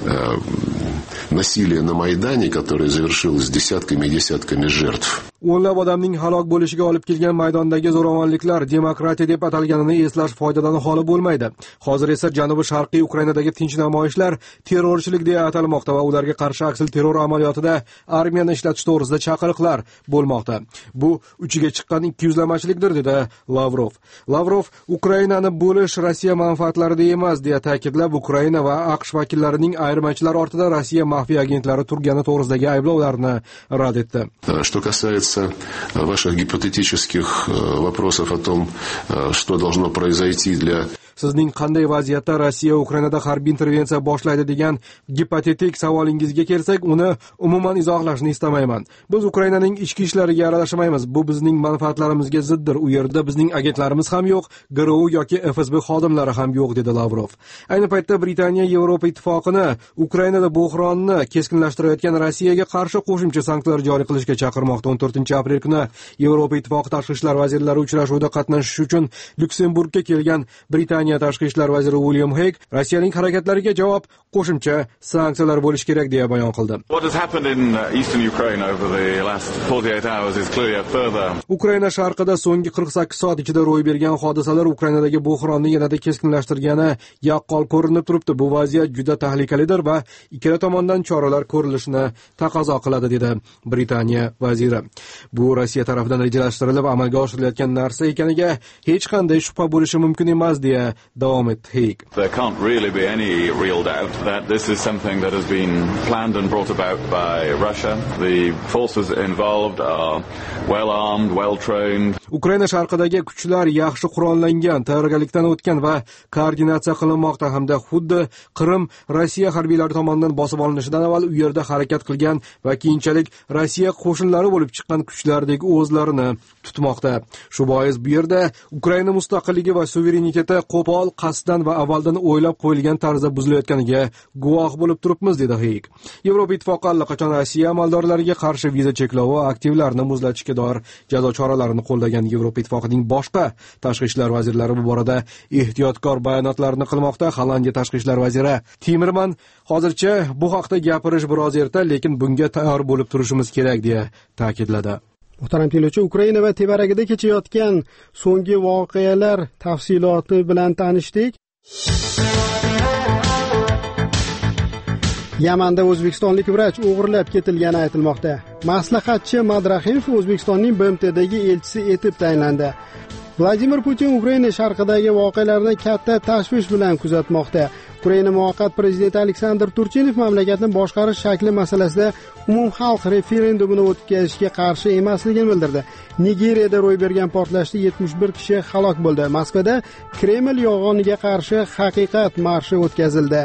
насилие на Майдане, которое завершилось десятками и десятками жертв. O'nlab odamning halok bo'lishiga olib kelgan maydondagi zo'ravonliklar demokratiya deb atalganini eslash foydadan xoli bo'lmaydi. Hozir esa janubi sharqiy Ukrainadagi tinch namoyishlar terrorchilik deya atalmoqda va ularga qarshi aksil terror amaliyotida armiyani ishlatish to'g'risida chaqiriqlar bo'lmoqda. Bu uchiga chiqqan ikkiyuzlamachilikdir dedi Lavrov. Lavrov Ukrainani bo'lish Rossiya manfaatlarida emas deya ta'kidlab, Ukraina va AQSh vakillarining ayirmachilar ortida Rossiya maxfiy agentlari turgani to'g'risidagi ayblovlarni rad etdi. Что касается ваших гипотетических вопросов о том, что должно произойти для Sizning qanday vaziyatda Rossiya Ukrainada harbiy intervensiya boshlaydi degan gipotetik savolingizga kelsak, uni umuman izohlashni istamayman. Biz Ukrainaning ichki ishlariga aralashmaymiz. Bu bizning manfaatlarimizga ziddir. U yerda bizning agentlarimiz ham yo'q, GRU yoki FSB xodimlari ham yo'q dedi Lavrov. Ayni paytda Britaniya Yevropa ittifoqini Ukrainada buhronni keskinlashtirayotgan Rossiyaga qarshi qo'shimcha sanksiyalar joriy qilishga chaqirmoqda. 14 aprel kuni Yevropa ittifoqi tashqi ishlar vazirlari uchrashuvida qatnashish uchun Lyuksemburgga kelgan Britaniya Britaniya tashqi ishlar vaziri William Hague Rossiyaning harakatlariga javob qo'shimcha sanksiyalar bo'lishi kerak deya bayon qildi. Ukraina sharqida so'nggi 48 soat ichida ro'y bergan hodisalar Ukrainadagi buhronni yanada keskinlashtirgani yaqqol ko'rinib turibdi. Bu vaziyat juda tahlikalidir va ikkala tomondan choralar ko'rilishini taqozo qiladi dedi Britaniya vaziri. Bu Rossiya tomonidan rejalashtirilib amalga oshirilayotgan narsa ekaniga hech qanday shubha bo'lishi mumkin emas deya davom etdi Hague. There can't really be any real doubt that this is something that has been planned and brought about by Russia. The forces involved are well armed, well trained. Ukraina sharqidagi kuchlar yaxshi qurollangan, tayyorgarlikdan o'tgan va koordinatsiya qilinmoqda hamda xuddi Qrim Rossiya harbiylari tomonidan bosib olinishidan avval u yerda harakat qilgan va keyinchalik Rossiya qo'shinlari bo'lib chiqqan kuchlardagi o'zlarini tutmoqda. Shu bois bu yerda Ukraina mustaqilligi va suvereniteti qo'pol, qasddan va avvaldan o'ylab qo'yilgan tarzda buzilayotganiga guvoh bo'lib turibmiz dedi Hague. Yevropa Ittifoqi allaqachon Rossiya amaldorlariga qarshi viza cheklovi va aktivlarni muzlatishga doir jazo choralarini qo'llagan. Yevropa Ittifoqining boshqa tashqi ishlar vazirlari bu borada ehtiyotkor bayonotlarni qilmoqda. Hollandiya tashqi ishlar vaziri Timmerman hozircha bu haqda gapirish biroz erta, lekin bunga tayyor bo'lib turishimiz kerak deya ta'kidladi. Muhtaram tinglovchi, Ukraina va tevaragida kechayotgan so'nggi voqealar tafsiloti bilan tanishdik. Yamanda o'zbekistonlik vrach o'g'irlab ketilgani aytilmoqda. Maslahatchi Madraximov O'zbekistonning BMTdagi elchisi etib tayinlandi. Vladimir Putin Ukraina sharqidagi voqealarni katta tashvish bilan kuzatmoqda. Ukraina muvaqqat prezidenti Aleksandr Turchinov mamlakatni boshqarish shakli masalasida umumxalq referendumini o'tkazishga qarshi emasligini bildirdi. Nigeriyada ro'y bergan portlashda 71 kishi halok bo'ldi. Moskvada Kreml yolg'oniga qarshi haqiqat marshi o'tkazildi.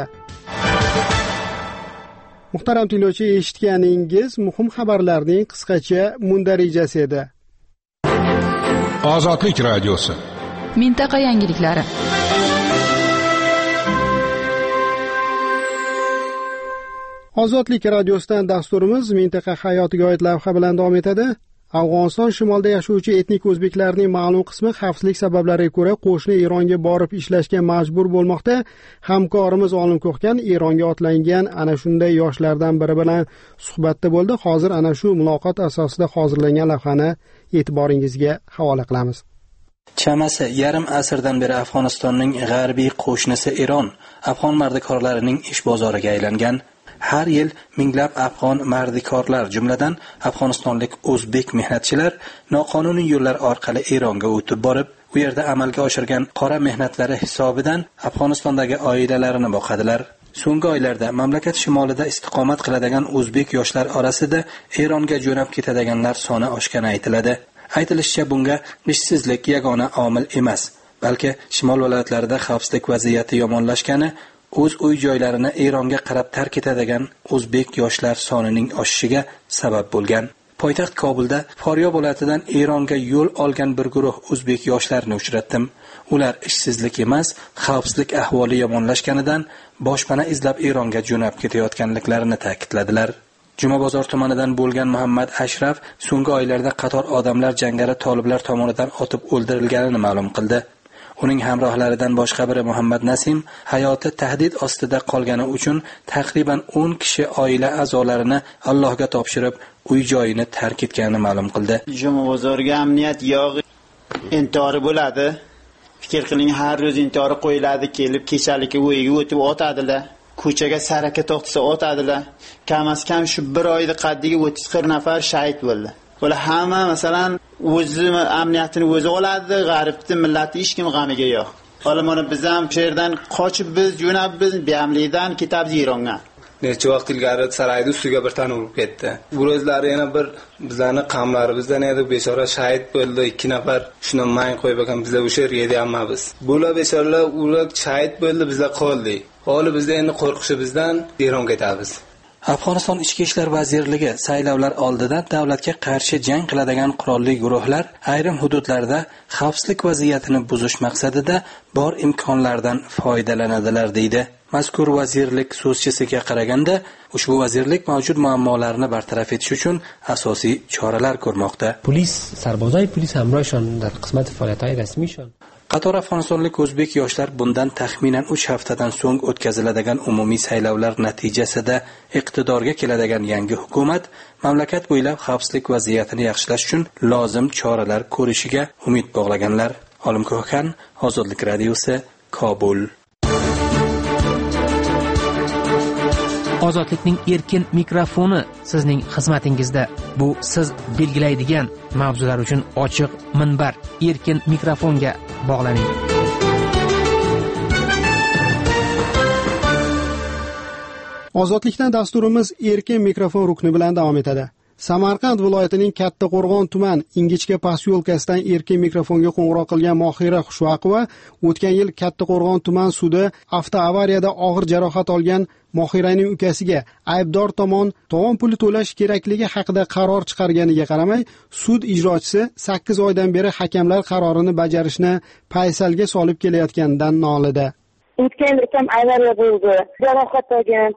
Muhtaram tinglovchi, eshitganingiz muhim xabarlarning qisqacha mundarijasi edi. Ozodlik radiosi. Mintaqa yangiliklari. Ozodlik radiosidan dasturimiz mintaqa hayotiga oid lavha bilan davom etadi. Afg'oniston shimolida yashovchi etnik o'zbeklarning ma'lum qismi xavfsizlik sabablariga ko'ra qo'shni Eronga borib ishlashga majbur bo'lmoqda. Hamkorimiz Olim Ko'xkan Eronga otlangan ana shunday yoshlardan biri bilan suhbatda bo'ldi. Hozir ana shu muloqot asosida hozirlangan lavhani e'tiboringizga havola qilamiz. Chamasi yarim asrdan beri Afg'onistonning g'arbiy qo'shnisi Eron afg'on mardikorlarining ish bozoriga aylangan. Har yil minglab afg'on mardikorlar, jumladan afg'onistonlik o'zbek mehnatchilar noqonuniy yo'llar orqali Eronga o'tib borib, u yerda amalga oshirgan qora mehnatlari hisobidan Afg'onistondagi oilalarini boqadilar. So'nggi oylarda mamlakat shimolida istiqomat qiladigan o'zbek yoshlar orasida Eronga jo'nab ketadiganlar soni oshgani aytiladi. Aytilishicha, bunga ishsizlik yagona omil emas, balki shimol viloyatlarida xavfsizlik vaziyati yomonlashgani o'z uy joylarini Eronga qarab tark etadigan o'zbek yoshlar sonining oshishiga sabab bo'lgan. Poytaxt Kobulda Faryob viloyatidan Eronga yo'l olgan bir guruh o'zbek yoshlarini uchratdim. Ular ishsizlik emas, xavfsizlik ahvoli yomonlashganidan boshpana izlab Eronga jo'nab ketayotganliklarini ta'kidladilar. Jumabozor tumanidan bo'lgan Muhammad Ashraf so'nggi oylarda qator odamlar jangari toliblar tomonidan otib o'ldirilganini ma'lum qildi. Uning hamrohlaridan boshqa biri Muhammad Nasim hayoti tahdid ostida qolgani uchun taqriban 10 kishi oila a'zolarini Allohga topshirib, uy joyini tark etganini ma'lum qildi. Jumabozorga amniyat yog'i intihori bo'ladi. Fikr qiling, har ro'z intihori qo'yiladi, kelib kechaligi o'yiga o'tib otadilar. Ko'chaga saraka to'xtasa otadilar. Kam shu bir oyda qaddiga 30-40 nafar shahid bo'ldi. Bular hamma masalan o'zi amniyatini o'zi oladi, g'aribni millati hech kim g'amiga yo'q. Olimona biz ham sherdan qochib biz jo'nab biz beamlikdan ketamiz Eronga. Necha vaqt ilgari sarayda ustiga bir tan urib ketdi. Bu o'zlari yana bir bizlarni qamlarimizdan edi, bechora shahid bo'ldi, 2 nafar. Shuni mang qo'yib ekan, bizlar o'sha yerga yetamiz. Bular bechoralar ular shahid bo'ldi, bizlar qoldik. Holi bizda endi qo'rqishimizdan Eronga ketamiz. Afg'oniston Ichki ishlar vazirligi saylovlar oldidan davlatga qarshi jang qiladigan qurolli guruhlar ayrim hududlarda xavfsizlik vaziyatini buzish maqsadida bor imkonlardan foydalanadilar deydi. Mazkur vazirlik so'zchisiga qaraganda, ushbu vazirlik mavjud muammolarni bartaraf etish uchun asosiy choralar ko'rmoqda. Polis, sarbozay polis hamrohshon dar qismat faoliyati rasmiyshon. qator afg'onistonlik o'zbek yoshlar bundan taxminan 3 haftadan so'ng o'tkaziladigan umumiy saylovlar natijasida iqtidorga keladigan yangi hukumat mamlakat bo'ylab xavfsizlik vaziyatini yaxshilash uchun lozim choralar ko'rishiga umid bog'laganlar. Olim Ko'kan, Ozodlik radiosi, Kobul. Ozodlikning erkin mikrofoni sizning xizmatingizda. Bu siz belgilaydigan mavzular uchun ochiq minbar. Erkin mikrofonga bog'laning. Ozodlikdan dasturimiz erkin mikrofon rukni bilan davom etadi. Samarqand viloyatining Kattaqo'rg'on tuman Ingichka posyolkasidan erkin mikrofonga qo'ng'iroq qilgan Mohira Xushvaqova o'tgan yil Kattaqo'rg'on tuman sudi avtoavariyada og'ir jarohat olgan Mohiraning ukasiga aybdor tomon tovon puli to'lash kerakligi haqida qaror chiqarganiga qaramay, sud ijrochisi 8 oydan beri hakamlar qarorini bajarishni paysalga solib kelayotganidan nolidi. O'tgan yil avariya bo'ldi. Jarohat olgan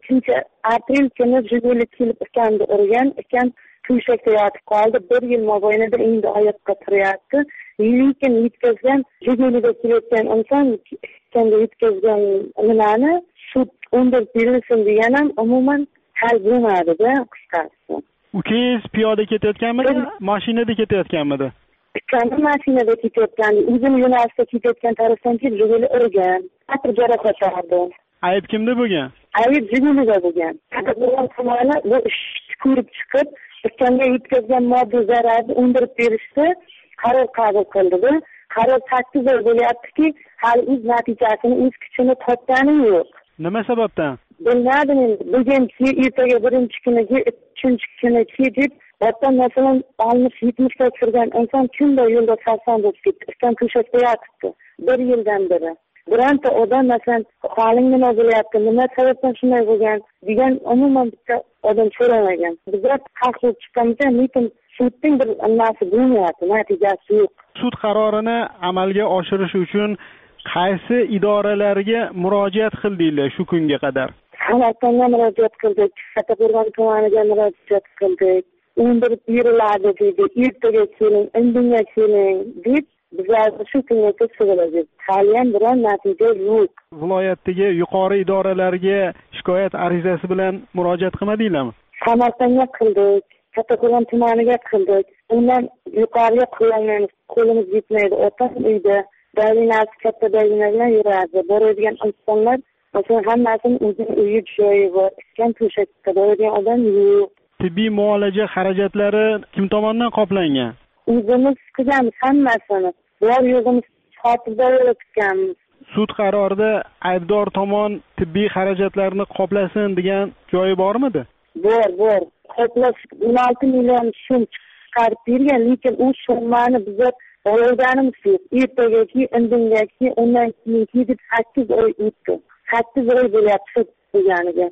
3-aprel kuni Jiguli kelib ekanni urgan ekan, to'shakda yotib qoldi. 1 yil mobaynida endi oyoqqa turyapti. Lekin yetkazgan Jigulida kelayotgan inson kanda yetkazgan nimani sud undir berilsin degan ham umuman hal bo'lmadi-da, qisqasi. Ukangiz piyoda ketayotganmidi, mashinada ketayotganmidi? Ikkinchi mashinada ketayotgandi. O'zim yo'nalishda ketayotgan tarafdan kelib Jiguli urgan. Qattiq jarohat oldi. Ayb kimda bo'lgan? Ayb Jigulida bo'lgan. Kattaqo'rg'on tumani bu ishni ko'rib chiqib, o'shanga yetkazgan moddiy zararni undirib berishni qaror qabul qildi. Qaror 8 oy bo'lyaptiki, hali o'z natijasini, o'z kuchini topgani yo'q. Nima sababdan? Bilmadim endi. Bugungi ertaga 1-kuniga, 3-kuniga deb, vatan masalan olmuş 70 ga kirgan inson kunda yo'lda sarson bo'lib ketdi. Ishdan to'shakda yotibdi 1 yildan beri. Bironta odam masalan holing nima bo'lyapti, nima sababdan shunday bo'lgan degan umuman bitta odam so'ramagan. Bizlar haqli chiqqancha, lekin sudning bir narsa bo'lmayapti, natijasi yo'q. Sud qarorini amalga oshirish uchun qaysi idoralarga murojaat qildinglar shu kunga qadar? Samarqandga murojaat qildik, Kattaqo'rg'on tumaniga murojaat qildik. Undirib beriladi dedi, ertaga keling, indinga keling deb bizlar shu kungacha so'radik. Hali ham biron natija yo'q. Viloyatdagi yuqori idoralarga shikoyat arizasi bilan murojaat qilmadinglarmi? Samarqandga qildik, Kattaqo'rg'on tumaniga qildik. Undan yuqoriga qo'yolmaymiz, qo'limiz yetmaydi. Otam uyda davinasi katta davina bilan yuradi. Boradigan insonlar, masalan, hammasini o'zining uyi joyi bor. Iskan to'shakda boradigan odam yo'q. Tibbiy muolaja xarajatlari kim tomonidan qoplangan? O'zimiz qilamiz hammasini. Bor yo'g'imiz xotibda o'tkazamiz. Sud qarorida aybdor tomon tibbiy xarajatlarni qoplasin degan joyi bormidi? Bor. Qoplash 16 million so'm chiqarib bergan, lekin u summani bizlar olganimiz yo'q. Ertagaki, indingaki, undan keyingi deb 8 oy o'tdi. 8 oy bo'lyapti deganiga.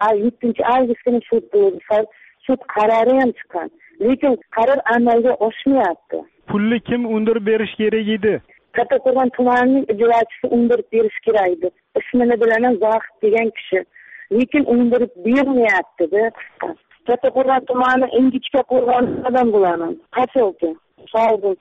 7-avgust kuni sud bo'ldi. Sud qarori ham chiqqan. Lekin qaror amalga oshmayapti. Pulni kim undirib berish kerak edi? Kattaqo'rg'on tumanining ijrochisi undirib berish kerak edi. Ismini bilaman, Zohid degan kishi. Lekin undirib bermayapti-da. Kattaqo'rg'on tumani Ingichka qo'rg'onidan bo'laman. Posyolka. Sog' bo'l.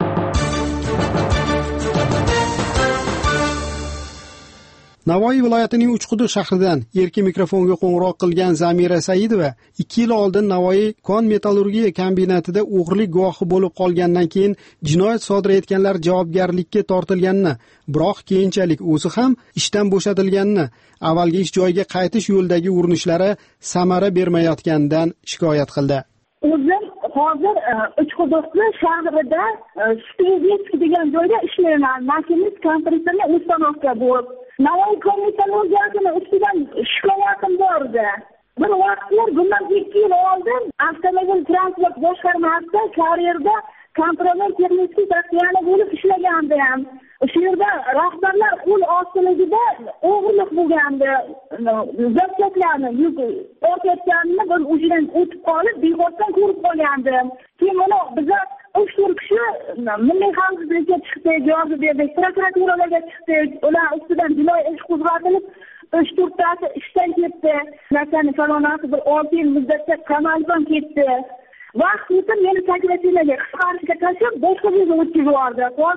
Navoiy viloyatining Uchquduq shahridan erkin mikrofonga qo'ng'iroq qilgan Zamira Saidova 2 yil oldin Navoiy kon metallurgiya kombinatida o'g'rilik guvohi bo'lib qolgandan keyin jinoyat sodir etganlar javobgarlikka tortilganini, biroq keyinchalik o'zi ham ishdan bo'shatilganini, avvalgi ish joyiga qaytish yo'lidagi urinishlari samara bermayotganidan shikoyat qildi. O'zim hozir Uchquduqli shahrida Stingisk degan joyda ishlayman. Mashinist kompressorni ustanovka bo'lib, Navoiy metallurgiyasini ustidan shikoyatim bor edi. Bir vaqtlar bundan 2 yil oldin avtomobil transport boshqarmasida karierda kontrolyor texnik taksiyani bo'lib ishlagandim. O'sha yerda rahbarlar qo'l ostiligida o'g'irlik bo'lgandi. Zakkatlarni yuk o'tayotganini bir ujidan o'tib qolib, bexosdan ko'rib qolgandim. Keyin mana biza 3-4 kishi milliy xavfsizlikka chiqdik, javob berdik, prokuraturalarga chiqdik. Ular ustidan jinoiy ish qo'zg'atilib, 3-4 tasi ishdan ketdi. Narsani salonati bir 6 yil muddatga qamaldan ketdi. Vaqt o'tib meni takliflarga qisqarishga tashlab boshqa joyga o'tkazib yubordi. Hozir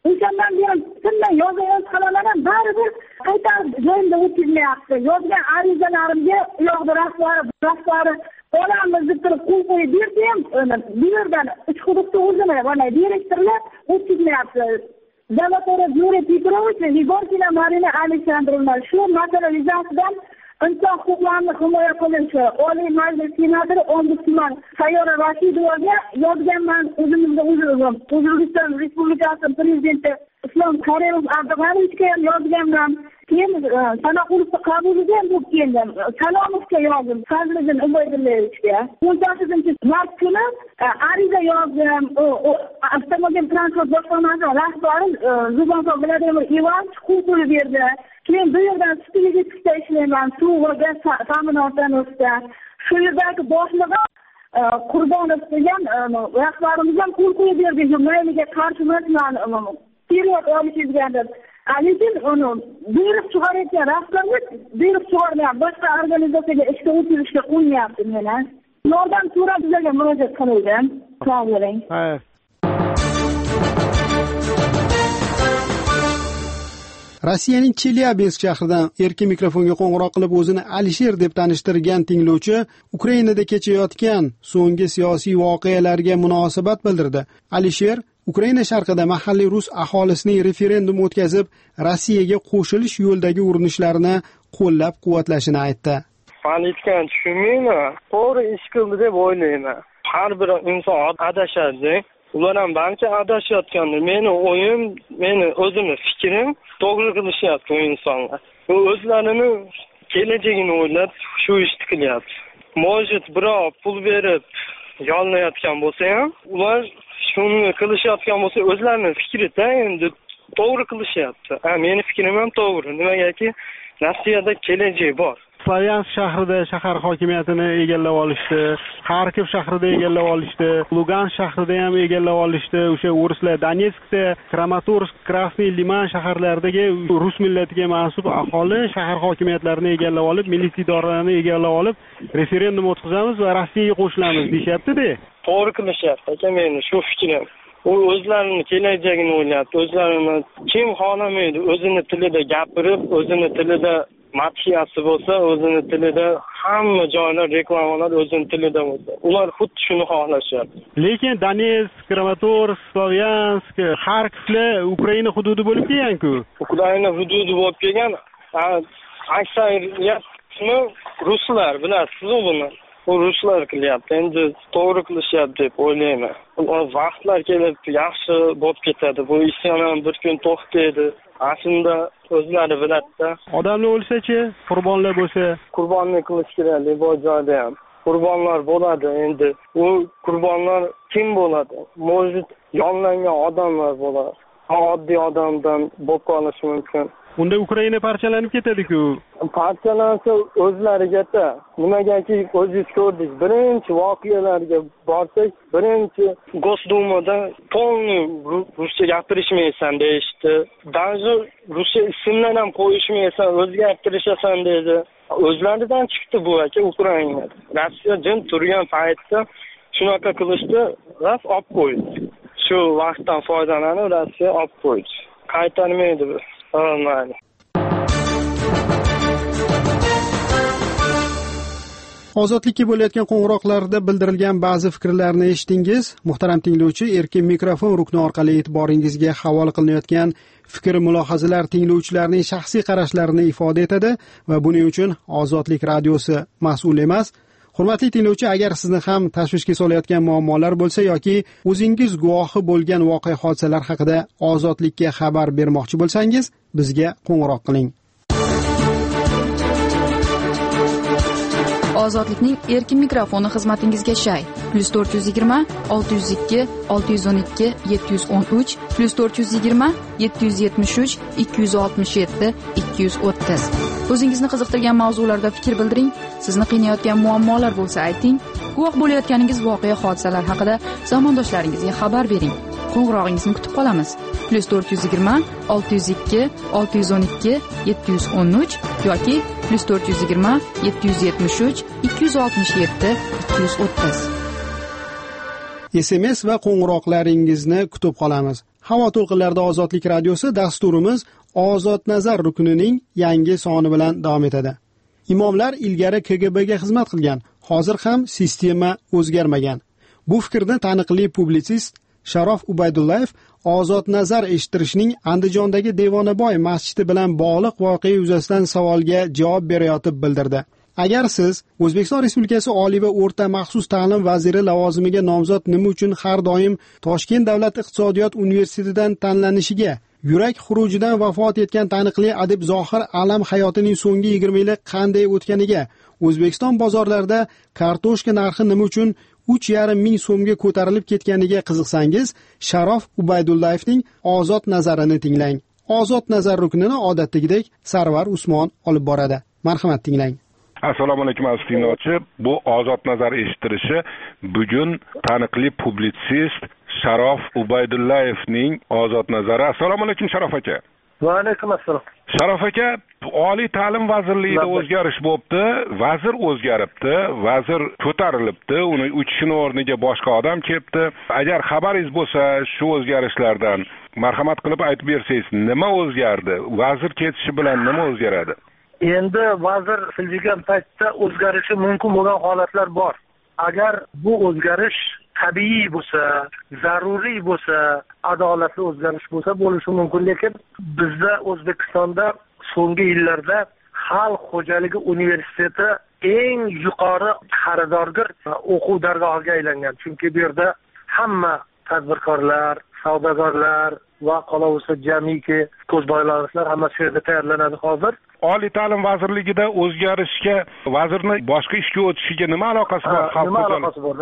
o'shandan beri tinmay yozaman qalaman, baribir qayta joyimda o'tkazmayapti. Yozgan arizalarimga u yoqda rahbari olamiz deb turib qo'l qo'yib berdi ham, bu yerdan Uchquduqda o'zini mana direktorlar o'tkazmayapti. Zalatora Yuriy Petrovich va Igorkina Marina Aleksandrovna shu masala yuzasidan inson huquqlarini himoya qilish Oliy Majlis senatori Ombudsman Sayyora Rashidovaga yozganman. O'zbekiston Respublikasi Prezidenti Islom Karimov Abdug'aniyevichga ham yozganman. Keyin Sanoqulov qabuliga ham bo'lib keldim. Salomovga yozdim, Fazliddin Ubaydullayevichga. 18-mart kuni ariza yozdim. Avtomobil transport boshqarmasi rahbari Zubonov Vladimir Ivanovich qo'l qo'yib berdi. Keyin bu yerdan Stilivitskda ishlayman, suv va gaz ta'minotdan o'tdi. Shu yerdagi boshlig'i Qurbonov degan rahbarimiz ham qo'l qo'yib berdi. Mayliga qarshi emasman, period olishgan deb. Lekin uni buyruq chiqarayotgan rahbarlar buyruq chiqargan boshqa organizatsiyaga ishga o'tkazishga qo'ymayapti meni. Ulardan so'rab bizga murojaat qildim. Sog' bo'ling. Rossiyaning Chelyabinsk shahridan erkin mikrofonga qo'ng'iroq qilib o'zini Alisher deb tanishtirgan tinglovchi Ukrainada kechayotgan so'nggi siyosiy voqealarga munosabat bildirdi. Alisher Ukraina sharqida mahalliy rus aholisining referendum o'tkazib, Rossiyaga qo'shilish yo'lidagi urinishlarini qo'llab-quvvatlashini aytdi. Men aytgan tushunmayman. To'g'ri ish qildi deb o'ylayman. Har bir inson adashadi. Ular ham barcha adashayotganda meni o'yim, meni o'zimning fikrim to'g'ri qilishyapti u insonlar. U o'zlarini kelajagini o'ylab shu ishni qilyapti. Может, birov pul berib yollayotgan bo'lsa ham, ular shuni qilishayotgan bo'lsa o'zlarining fikrida endi to'g'ri qilishyapti. Meni fikrim ham to'g'ri. Nimagaki Rossiyada kelajak bor. Slavyansk shahrida shahar hokimiyatini egallab olishdi, Kharkiv shahrida egallab olishdi, Lugansk shahrida ham egallab olishdi. O'sha o'rislar Donetskda, Kramatorsk, Krasniy Liman shaharlaridagi rus millatiga mansub aholi shahar hokimiyatlarini egallab olib, militsiya idoralarini egallab olib, referendum o'tkazamiz va Rossiyaga qo'shilamiz deyapti-da. To'g'ri qilishyapti, aka, meni shu fikrim. U o'zlarini kelajagini o'ylayapti, o'zlarini kim xohlamaydi o'zini tilida gapirib, o'zini tilida madhiyasi bo'lsa, o'zini tilida hamma joylar reklamalar o'zini tilida bo'lsa. Ular xuddi shuni xohlashyapti. Lekin Donetsk, Kramatorsk, Slavyansk, Kharkivlar Ukraina hududi bo'lib kelgan-ku. Ukraina hududi bo'lib kelgan, aksariyat ruslar, bilasiz-ku buni. Bu ruslar qilyapti. Endi to'g'ri qilishyapti deb o'ylayman. Vaqtlar kelib yaxshi bo'lib ketadi. Bu isyon ham bir kun to'xtaydi. Aslida o'zlari biladi-da. Odamlar o'lsa-chi, qurbonlar bo'lsa, qurbonni qilish kerak bu joyda ham. Qurbonlar bo'ladi endi. U qurbonlar kim bo'ladi? Может, yollangan odamlar bo'ladi. Oddiy odamdan bo'lib qolishi mumkin. Unda Ukraina parchalanib ketadi-ku. Parchalansa o'zlariga-da. Nimagaki o'zingiz ko'rdingiz. Birinchi voqealarga borsak, birinchi Gosdumada polni ruscha gapirishmaysan deyishdi. Даже ruscha ismlar ham qo'yishmaysan, o'zgartirishasan dedi. O'zlaridan chiqdi bu aka Ukraina. Rossiya jim turgan paytda shunaqa qilishdi, ras olib qo'ydi. Shu vaqtdan foydalanib Rossiya olib qo'ydi. Qaytarmaydi bu. Ozodlikka bo'layotgan qo'ng'iroqlarda bildirilgan ba'zi fikrlarni eshitdingiz. Muhtaram tinglovchi, erkin mikrofon rukni orqali e'tiboringizga havola qilinayotgan fikr mulohazalar tinglovchilarning shaxsiy qarashlarini ifoda etadi va buning uchun Ozodlik radiosi mas'ul emas. Hurmatli tinglovchi, agar sizni ham tashvishga solayotgan muammolar bo'lsa yoki o'zingiz guvohi bo'lgan voqea hodisalar haqida Ozodlikka xabar bermoqchi bo'lsangiz, bizga qo'ng'iroq qiling. Ozodlikning erkin mikrofoni xizmatingizga shay. +420 602 612 713 +420 773 267 230. O'zingizni qiziqtirgan mavzularda fikr bildiring. Sizni qiynayotgan muammolar bo'lsa ayting. Guvoh bo'layotganingiz voqea hodisalar haqida zamondoshlaringizga xabar bering. Qo'ng'irog'ingizni kutib qolamiz. +420 602 612 713 yoki +420 773 267 230. SMS va qo'ng'iroqlaringizni kutib qolamiz. Havo to'lqinlarida Ozodlik radiosi dasturimiz Ozod nazar rukunining yangi soni bilan davom etadi. Imomlar ilgari KGBga xizmat qilgan, hozir ham sistema o'zgarmagan. Bu fikrni taniqli publitsist Sharof Ubaydullayev Ozod nazar eshittirishning Andijondagi Devonaboy masjidi bilan bog'liq voqea yuzasidan savolga javob berayotib bildirdi. Agar siz O'zbekiston Respublikasi Oliy va o'rta maxsus ta'lim vaziri lavozimiga nomzod nima uchun har doim Toshkent davlat iqtisodiyot universitetidan tanlanishiga, yurak xurujidan vafot etgan taniqli adib Zohir Alam hayotining so'nggi 20 yili qanday o'tganiga, O'zbekiston bozorlarida kartoshka narxi nima uchun 3,5 ming so'mga ko'tarilib ketganiga qiziqsangiz, Sharof Ubaydullayevning Ozod nazarini tinglang. Ozod nazar ruknini odatdagidek Sarvar Usmon olib boradi. Marhamat tinglang. Assalomu alaykum aziz tinglovchi. Bu Ozod nazar eshittirishi bugun taniqli publitsist Sharof Ubaydullayevning Ozod nazari. Assalomu alaykum Sharof aka. Va alaykum assalom. Sharof aka, Oliy ta'lim vazirligida o'zgarish bo'libdi, vazir o'zgaribdi, vazir ko'tarilibdi, uni uchishini o'rniga boshqa odam kelibdi. Agar xabaringiz bo'lsa shu o'zgarishlardan marhamat qilib aytib bersangiz, nima o'zgardi? Vazir ketishi bilan nima o'zgaradi? Endi vazir siljigan paytda o'zgarishi mumkin bo'lgan holatlar bor. Agar bu o'zgarish tabiiy bo'lsa, zaruriy bo'lsa, adolatli o'zgarish bo'lsa bo'lishi mumkin, lekin bizda O'zbekistonda so'nggi yillarda Xalq xo'jaligi universiteti eng yuqori xaridorgir o'quv dargohiga aylangan. Chunki bu yerda hamma tadbirkorlar, savdogarlar va qolaversa jamiki ko'zboylanishlar hamma shu yerda tayyorlanadi hozir. Oliy ta'lim vazirligida o'zgarishga, vazirni boshqa ishga o'tishiga nima aloqasi bor? Nima aloqasi bor?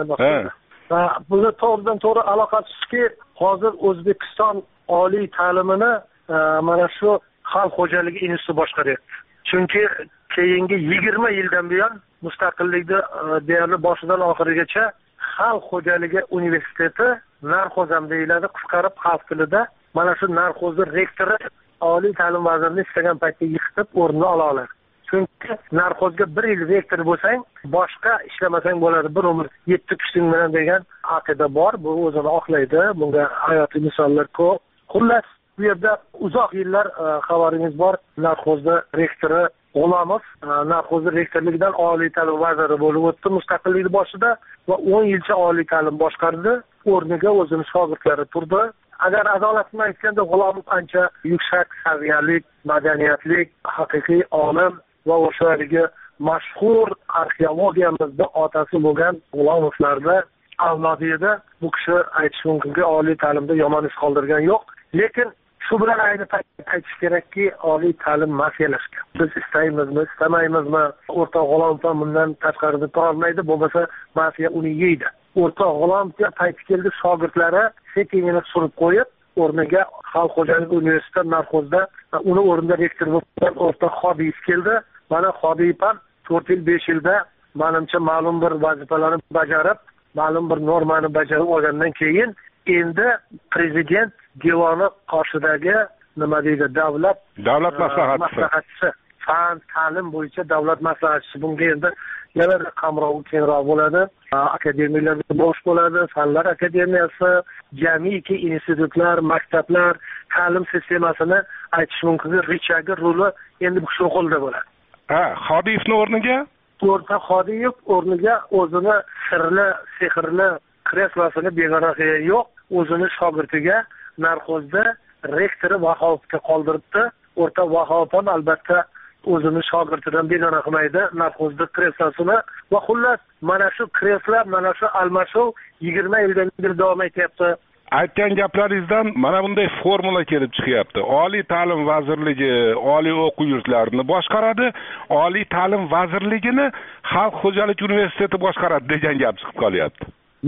Buni to'g'ridan to'g'ri aloqasizki, hozir O'zbekiston oliy ta'limini mana shu Xalq xo'jaligi instituti boshqaryapti. Chunki keyingi 20 yildan buyon mustaqillikni deyarli boshidan oxirigacha Xalq xo'jaligi universiteti narxozam deyiladi, qisqarib xalq tilida. Mana shu narxozni rektori oliy ta'lim vazirini istagan paytda yiqitib o'rnini ola oladi. Chunki narxozga 1 yil rektor bo'lsang, boshqa ishlamasang bo'ladi, bir umr 7 kuching bilan degan aqida bor. Bu o'zini oqlaydi. Bunga hayotiy misollar ko'p. Xullas, bu yerda uzoq yillar xabaringiz bor, narxozda rektori G'ulomov narxozni rektorligidan oliy ta'lim vaziri bo'lib o'tdi mustaqillik boshida va 10 yilcha oliy ta'lim boshqardi. O'rniga o'zining shogirdlari turdi. Agar adolatni aytganda, G'ulomov ancha yuksak saviyalik, madaniyatlik, haqiqiy olim va o'shaligi mashhur arxeologiyamizda otasi bo'lgan G'ulomovlarda avlodi edi. Bu kishi aytish mumkinki, oliy ta'limda yomon iz qoldirgan yo'q. Lekin shu bilan ayni paytda aytish kerakki, oliy ta'lim mafiyalashgan. Biz istaymizmi, istamaymizmi? O'rtoq G'ulomov bundan tashqarida turolmaydi, bo'lmasa mafiya uni yeydi. O'rtoq G'ulomovga payti keldi, shogirdlari sekingina surib qo'yib, o'rniga Xalq xo'jaligi universiteti narxozda uni o'rinda rektor bo'lgan o'rtoq Xodiyev keldi. Mana Xodiyev ham 4 yil 5 yilda menimcha ma'lum bir vazifalarni bajarib, ma'lum bir normani bajarib olgandan keyin endi prezident devoni qoshidagi nima deydi, davlat maslahatchisi, fan ta'lim bo'yicha davlat maslahatchisi. Bunga endi yana qamrovi kengroq bo'ladi. Akademiyalarda bosh bo'ladi, fanlar akademiyasi, jamiki institutlar, maktablar, ta'lim sistemasini aytish mumkin, richagi roli endi bu kishi qo'lda bo'ladi. Xodiyevning o'rniga o'rta Xodiyev o'rniga o'zini sirli, sehrli kreslosini begona qilgan yo'q, o'zini shogirdiga narxozda rektori Vahovga qoldiribdi. O'rta Vahov ham albatta o'zini shogirdidan begona qilmaydi narxozda kreslosini va xullas mana shu kresla, mana shu almashuv 20 yildan beri davom etyapti. Aytgan gaplaringizdan mana bunday formula kelib chiqyapti. Oliy ta'lim vazirligi oliy o'quv yurtlarini boshqaradi, oliy ta'lim vazirligini Xalq xo'jaligi universiteti boshqaradi degan gap chiqib qolyapti.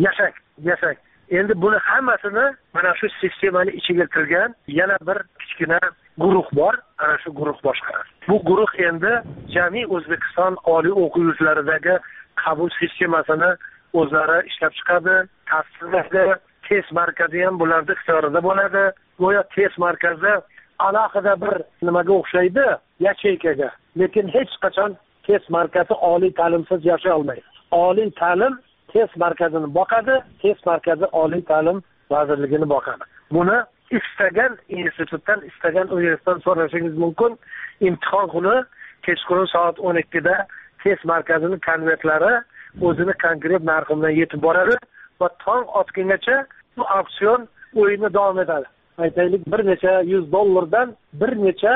Yashak. Endi buni hammasini mana shu sistemani ichiga kirgan yana bir kichkina guruh bor, ana shu guruh boshqaradi. Bu guruh endi jami O'zbekiston oliy o'quv yurtlaridagi qabul sistemasini o'zlari ishlab chiqadi, tasdiqlaydi. Test markazi ham bularda ixtiyorida bo'ladi. Go'yo test markazi alohida bir nimaga o'xshaydi, yacheykaga. Lekin hech qachon test markazi oliy ta'limsiz yashay olmaydi. Oliy ta'lim test markazini boqadi, test markazi oliy ta'lim vazirligini boqadi. Buni istagan institutdan, istagan universitetdan so'rashingiz mumkin. Imtihon kuni kechqurun soat 12da test markazining konvertlari o'zini konkret narxi bilan yetib boradi va tong otgungacha bu auksion o'yini davom etadi. Aytaylik, bir necha $100 bir necha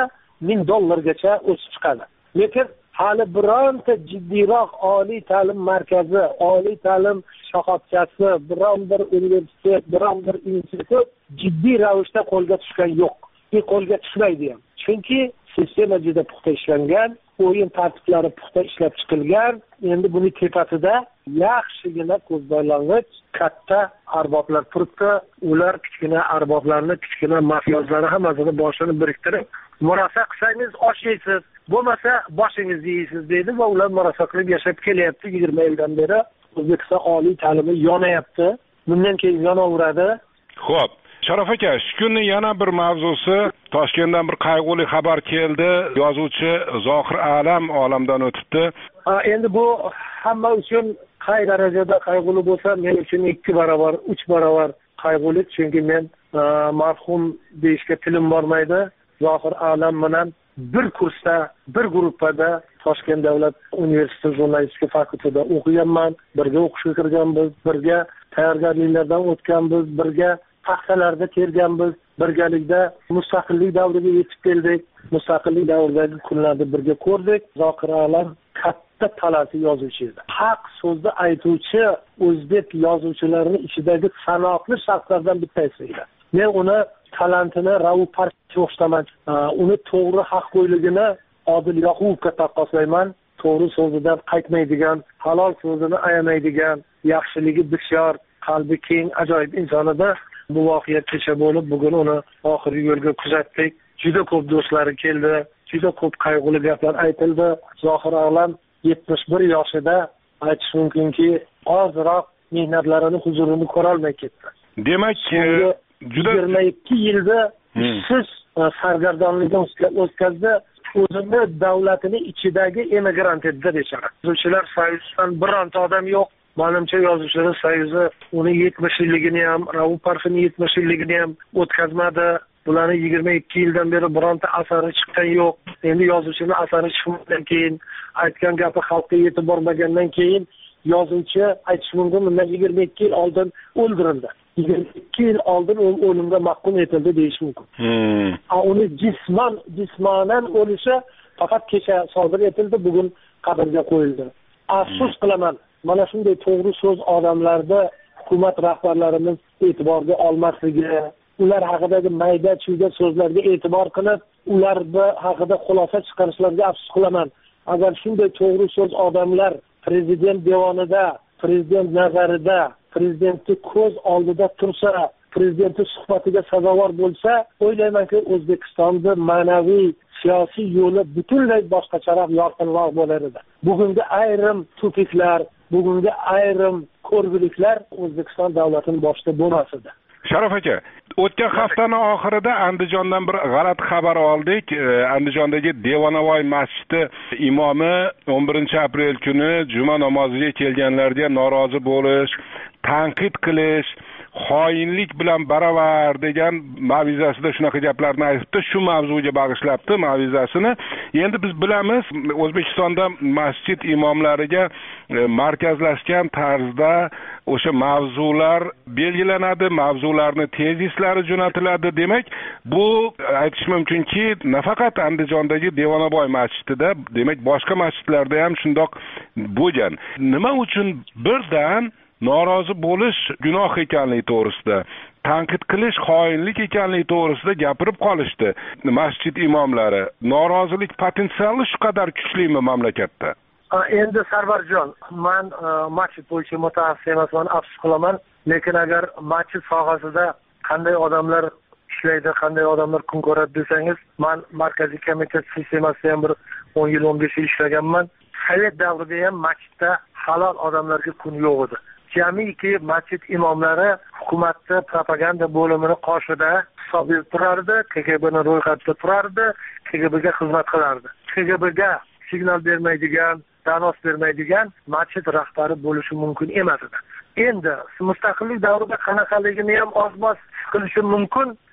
$1000 o'sib chiqadi. Lekin hali bironta jiddiyroq oliy ta'lim markazi, oliy ta'lim shoxobchasi, biron bir universitet, biron bir institut jiddiy ravishda qo'lga tushgan yo'q. Qo'lga tushmaydi ham. Chunki sistema juda puxta ishlangan, o'yin tartiblari puxta ishlab chiqilgan. Endi buning tepasida yaxshigina ko'zbo'ylang'ich katta arboblar turibdi. Ular kichkina arboblarni, kichkina mafiyozlarni hammasini boshini biriktirib, murosa qilsangiz osh yeysiz, bo'lmasa boshingizni yeysiz deydi va ular murosa qilib yashab kelyapti 20 yildan beri. O'zbekiston oliy ta'limi yonayapti. Bundan keyin yonaveradi. Xo'p, Sharof aka, shu kunning yana bir mavzusi, Toshkentdan bir qayg'uli xabar keldi. Yozuvchi Zohir Alam olamdan o'tibdi. Endi bu hamma uchun qay darajada qayg'uli bo'lsa, men uchun 2 barobar, 3 barobar qayg'uli, chunki men marhum deyishga tilim bormaydi. Zohir Alam bilan bir kursda, bir gruppada Toshkent davlat universiteti jurnalistika fakultetida o'qiganman, birga o'qishga kirganmiz, birga tayyorgarliklardan o'tganmiz, birga paxtalarda terganmiz, birgalikda mustaqillik davriga yetib keldik. Mustaqillik davridagi kunlarni birga ko'rdik. Zohir Alam katta talantli yozuvchi edi. Haq so'zni aytuvchi o'zbek yozuvchilarining ichidagi sanoqli shaxslardan bittasi edi. Men uni talantini Rauf Parfiga o'xshataman. Uni to'g'ri haqgo'yligini Odil Yoqubovga taqqoslayman. To'g'ri so'zidan qaytmaydigan, halol so'zini ayamaydigan, yaxshiligi bisyor, qalbi keng, ajoyib inson edi. Bu voqea kecha bo'lib, bugun uni oxirgi yo'lga kuzatdik. Juda ko'p do'stlari keldi, juda ko'p qayg'uli gaplar aytildi. Zohir Alam 71 yoshida aytish mumkinki, ozroq mehnatlarini, huzurini ko'ra olmay ketdi. Demak, juda 22 yilda siz sargardonlikdan o'tkazdi. O'zini davlatining ichidagi emigrant edi deyishadi. Yozuvchilar soyuzidan bironta odam yo'q. Menimcha yozuvchilar soyuzi uni 70 yilligini ham, Rauf Parfining 70 yilligini ham o'tkazmadi. Bularning 22 yildan beri bironta asari chiqqan yo'q. Endi yozuvchining asari chiqmagandan keyin, aytgan gapi xalqqa yetib bormagandan keyin yozuvchi aytish mumkin, bundan 22 yil oldin o'ldirildi. 22 yil oldin o'limga mahkum etildi deyish mumkin. Uni jismonan o'lishi faqat kecha sodir etildi, bugun qabrga qo'yildi. Afsus qilaman, mana shunday to'g'ri so'z odamlarda hukumat rahbarlarimiz e'tiborga olmasligi, ular haqidagi mayda-chuyda so'zlarga e'tibor qilib, ular haqida xulosa chiqarishlarga afsus qilaman. Agar shunday to'g'ri so'z odamlar prezident devonida, prezident nazarida, prezidentni ko'z oldida tursa, prezidentning suhbatiga sazovor bo'lsa, o'ylaymanki, O'zbekistonning ma'naviy, siyosiy yo'li butunlay boshqacharoq, yorqinroq bo'lar edi. Bugungi ayrim tupiklar, bugungi ayrim ko'rguliklar O'zbekiston davlatining boshida bo'lmas edi. Sharof aka, o'tgan haftaning oxirida Andijondan bir g'alati xabar oldik. Andijondagi Devonavoy masjidi imomi 11-aprel kuni juma namoziga kelganlarga norozi bo'lish, tanqid qilish, xoinlik bilan baravar degan mavizasida shunaqa gaplarni aytibdi. Shu mavzuga bag'ishlabdi mavizasini. Endi biz bilamiz, O'zbekistonda masjid imomlariga markazlashgan tarzda o'sha mavzular belgilanadi, mavzularni tezislari jo'natiladi. Demak, bu aytish mumkinki, nafaqat Andijondagi Devonaboy masjidida, demak boshqa masjidlarda ham shundoq bo'lgan. Nima uchun birdan norozi bo'lish gunoh ekanligi to'g'risida, tanqid qilish xoinlik ekanligi to'g'risida gapirib qolishdi masjid imomlari? Norozilik potensiali shu qadar kuchlimi mamlakatda? Endi Sarvarjon, men masjid bo'yicha mutaxassis emasman, afsus qilaman, lekin agar masjid sohasida qanday odamlar ishlaydi, qanday odamlar kun ko'radi desangiz, men markaziy komitet sistemasida ham bir 10 yil, 15 yil ishlaganman. Sovet davrida ham masjidda halol odamlarga kun yo'q edi. Jamiki masjid imomlari hukumatda propaganda bo'limining qoshida hisob berib turardi, KGBning ro'yxatida turardi, KGBga xizmat qilardi. KGBga signal bermaydigan, danos bermaydigan masjid rahbari bo'lishi mumkin emas edi. Endi mustaqillik davrida qanaqaligini ham oz-moz qilishi mumkin,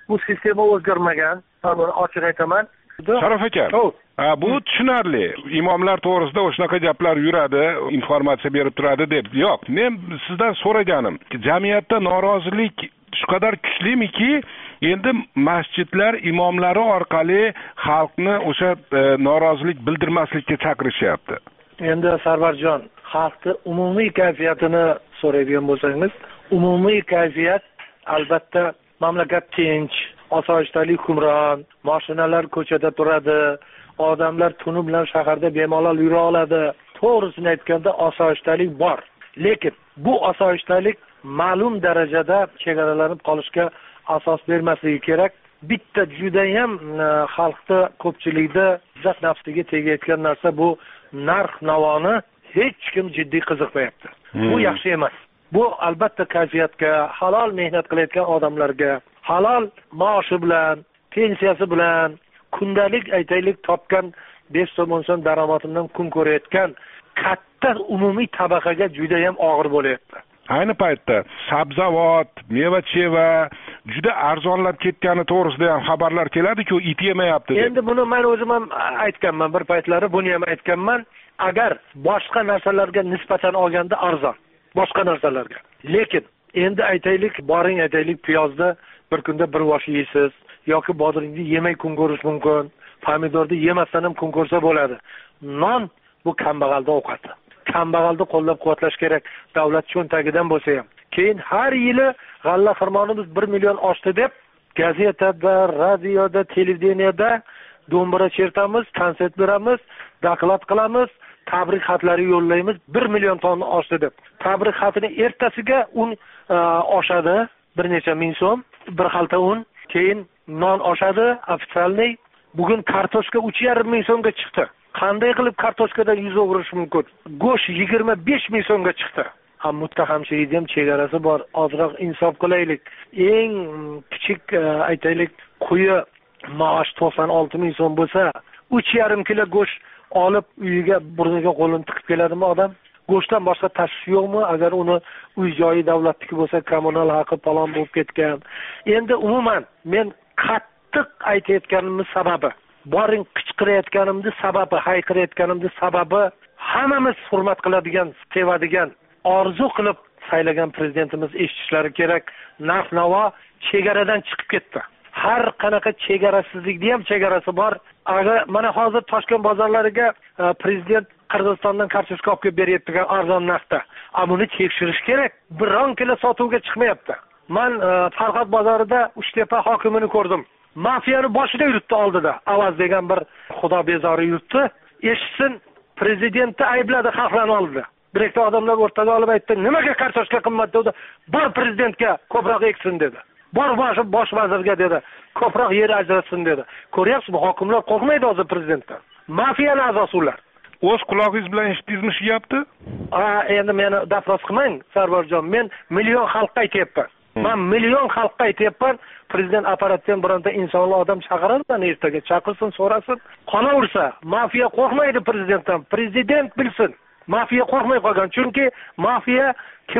bu sistema o'zgarmagan. Ochiq aytaman. Sharof aka, bu tushunarli. Imomlar to'g'risida o'shanaqa gaplar yuradi, informatsiya berib turadi deb. Yo'q, men sizdan so'raganim, jamiyatda norozilik shu qadar kuchlimiki, endi masjidlar imomlari orqali xalqni o'sha norozilik bildirmaslikka chaqirishyapti. Endi Sarvarjon, xalqni umumiy kayfiyatini so'raydigan bo'lsangiz, umumiy kayfiyat albatta mamlakat tinch, osoyishtalik hukmron, mashinalar ko'chada turadi, odamlar tuni bilan shaharda bemalol yura oladi. To'g'risini aytganda osoyishtalik bor. Lekin bu osoyishtalik ma'lum darajada chegaralanib qolishga asos bermasligi kerak. Bitta judayam xalqda ko'pchilikda izzat nafsiga tegayotgan narsa bu narx navoni hech kim jiddiy qiziqmayapti. Bu yaxshi emas. Bu albatta kayfiyatga, halol mehnat qilayotgan odamlarga, halol maoshi bilan, pensiyasi bilan, kundalik aytaylik topgan 5 so'm 10 so'm daromadimdan kun ko'rayotgan katta umumiy tabaqaga juda ham og'ir bo'layapti. Ayni paytda sabzavot, meva-cheva juda arzonlab ketgani to'g'risida ham xabarlar keladi-ku, it yemayapti deb. Endi buni men o'zim ham aytganman, bir paytlari buni ham aytganman. Agar boshqa narsalarga nisbatan olganda arzon, boshqa narsalarga. Lekin endi aytaylik, boring aytaylik piyozda bir kunda bir vosh yeysiz yoki bodringni yemay kun ko'rish mumkin, pomidorni yemasdan ham kun ko'rsa bo'ladi. Non bu kambag'alda ovqati. Kambag'alni qo'llab-quvvatlash kerak, davlat cho'ntagidan bo'lsa ham. Keyin har yili g'alla xirmonimiz 1 million oshdi deb gazetada, radioda, televideniyada do'mbira chertamiz, konsert beramiz, doklad qilamiz, tabrik xatlari yo'llaymiz 1 million tonna oshdi deb. Tabrik xatini ertasiga un oshadi, bir necha ming so'm, bir xalta un, keyin non oshadi, ofitsialniy. Bugun kartoshka 3,5 ming so'mga chiqdi. Qanday qilib kartoshkadan 100 o'g'rish mumkin? Go'sht 25 ming so'mga chiqdi. Muttahamchilikning ham chegarasi bor. Ozroq insof qilaylik. Eng kichik aytaylik quyi maosh 96 ming so'm bo'lsa, 3,5 kilo go'sht olib uyiga burniga qo'lini tiqib keladimi odam? Go'shtdan boshqa tashvish yo'qmi? Agar uni uy joyi davlatniki bo'lsa, kommunal haqi falon bo'lib ketgan. Endi umuman men qattiq aytayotganimning sababi, boring qichqirayotganimning sababi, hayqirayotganimning sababi hammamiz hurmat qiladigan, sevadigan, orzu qilib saylagan prezidentimiz eshitishlari kerak. Narx-navo chegaradan chiqib ketdi. Har qanaqa chegarasizlikning ham chegarasi bor. Agar mana hozir Toshkent bozorlariga prezident Qirg'izistondan kartoshka olib kelib beryaptigan arzon narxda. Buni tekshirish kerak. Biron kilo sotuvga chiqmayapti. Men Farhod bozorida Uchtepa hokimini ko'rdim. Mafiyani boshida yuribdi oldida. Avaz degan bir xudo bezori yuribdi. Eshitsin, prezidentni aybladi xalqlar oldida. Direktor odamlar o'rtaga olib aytdi, nimaga kartoshka qimmat dedi? Bor prezidentga ko'proq eksin dedi. Bor bosh vazirga dedi, ko'proq yer ajratsin dedi. Ko'ryapsizmi, hokimlar qo'rqmaydi hozir prezidentdan. Mafiyaning a'zosi ular. O'z quloqingiz bilan eshitdingizmi shu gapni? Endi meni dafros qilmang, Sarvarjon. Men million xalqqa aytyapman. Men million xalqqa aytyapman. Prezident apparatdan bironta insonli odam chaqiradi, ertaga chaqirsin, so'rasin. Qolaversa, mafiya qo'rqmaydi prezidentdan. Prezident bilsin. Mafiya qo'rqmay qolgan. Chunki mafiya kim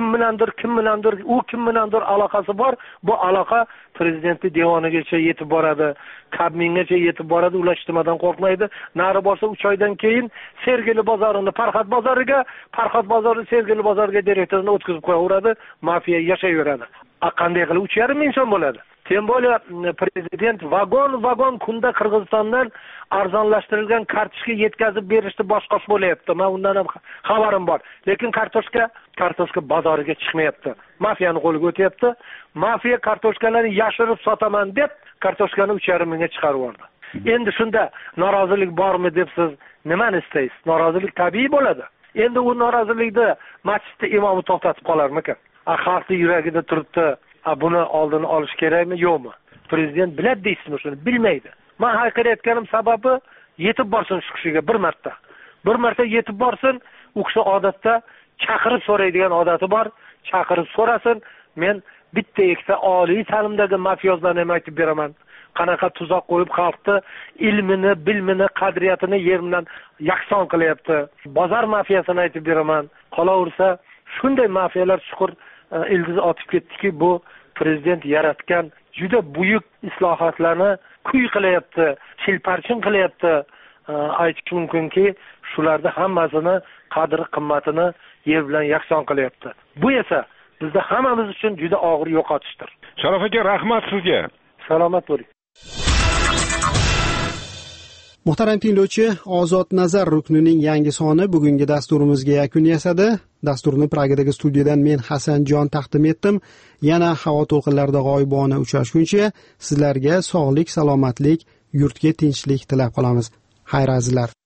bilandir aloqasi bor. Bu aloqa prezidentning devonigacha yetib boradi, kabmingacha yetib boradi. Ular ijtimodan qo'rqmaydi. Nari borsa 3 oydan keyin Sergeli bozorini Farhod bozoriga, Farhod bozorini Sergeli bozoriga direktorini o'tkazib qo'yaveradi. Mafiya yashayveradi. Qanday qilib 3,5 ming so'm bo'ladi? Tem bo'lsa prezident vagon kunda Qirg'izistondan arzonlashtirilgan kartoshka yetkazib berishni boshqas bo'layapti. Men undan ham xabarim bor. Lekin kartoshka bozoriga chiqmayapti. Mafiyani qo'liga o'tyapti. Mafiya kartoshkalarni yashirib sotaman deb kartoshkani 3,5 mingga chiqarib yubordi. Endi shunda norozilik bormi deb siz nimani istaysiz? Norozilik tabiiy bo'ladi. Endi u norozilikni masjidda imomi to'xtatib qolarmikan? Xalqning yuragida turibdi. Buni oldini olish kerakmi, yo'qmi? Prezident biladi deysizmi shuni? Bilmaydi. Men hayqirayotganim sababi yetib borsin shu kishiga bir marta. Bir marta yetib borsin, u kishi odatda chaqirib so'raydigan odati bor. Chaqirib so'rasin. Men bitta ikkita oliy ta'limdagi mafiyozlarni ham aytib beraman. Qanaqa tuzoq qo'yib xalqni ilmini, bilmini, qadriyatini yer bilan yakson qilyapti. Bozor mafiyasini aytib beraman. Qolaversa, shunday mafiyalar chuqur ildiz otib ketdiki, bu prezident yaratgan juda buyuk islohotlarni kuy qilyapti, chilparchin qilyapti. Aytish mumkinki, shularni hammasini qadr qimmatini yer bilan yakson qilyapti. Bu esa bizda hammamiz uchun juda og'ir yo'qotishdir. Sharof aka, rahmat sizga. Salomat bo'ling. Muhtaram tinglovchi, Ozod nazar ruknining yangi soni bugungi dasturimizga yakun yasadi. Dasturni Pragadagi studiyadan men Hasanjon taqdim etdim. Yana havo to'lqinlarida g'oyibona uchrashguncha sizlarga sog'lik, salomatlik, yurtga tinchlik tilab qolamiz. Xayr azizlar.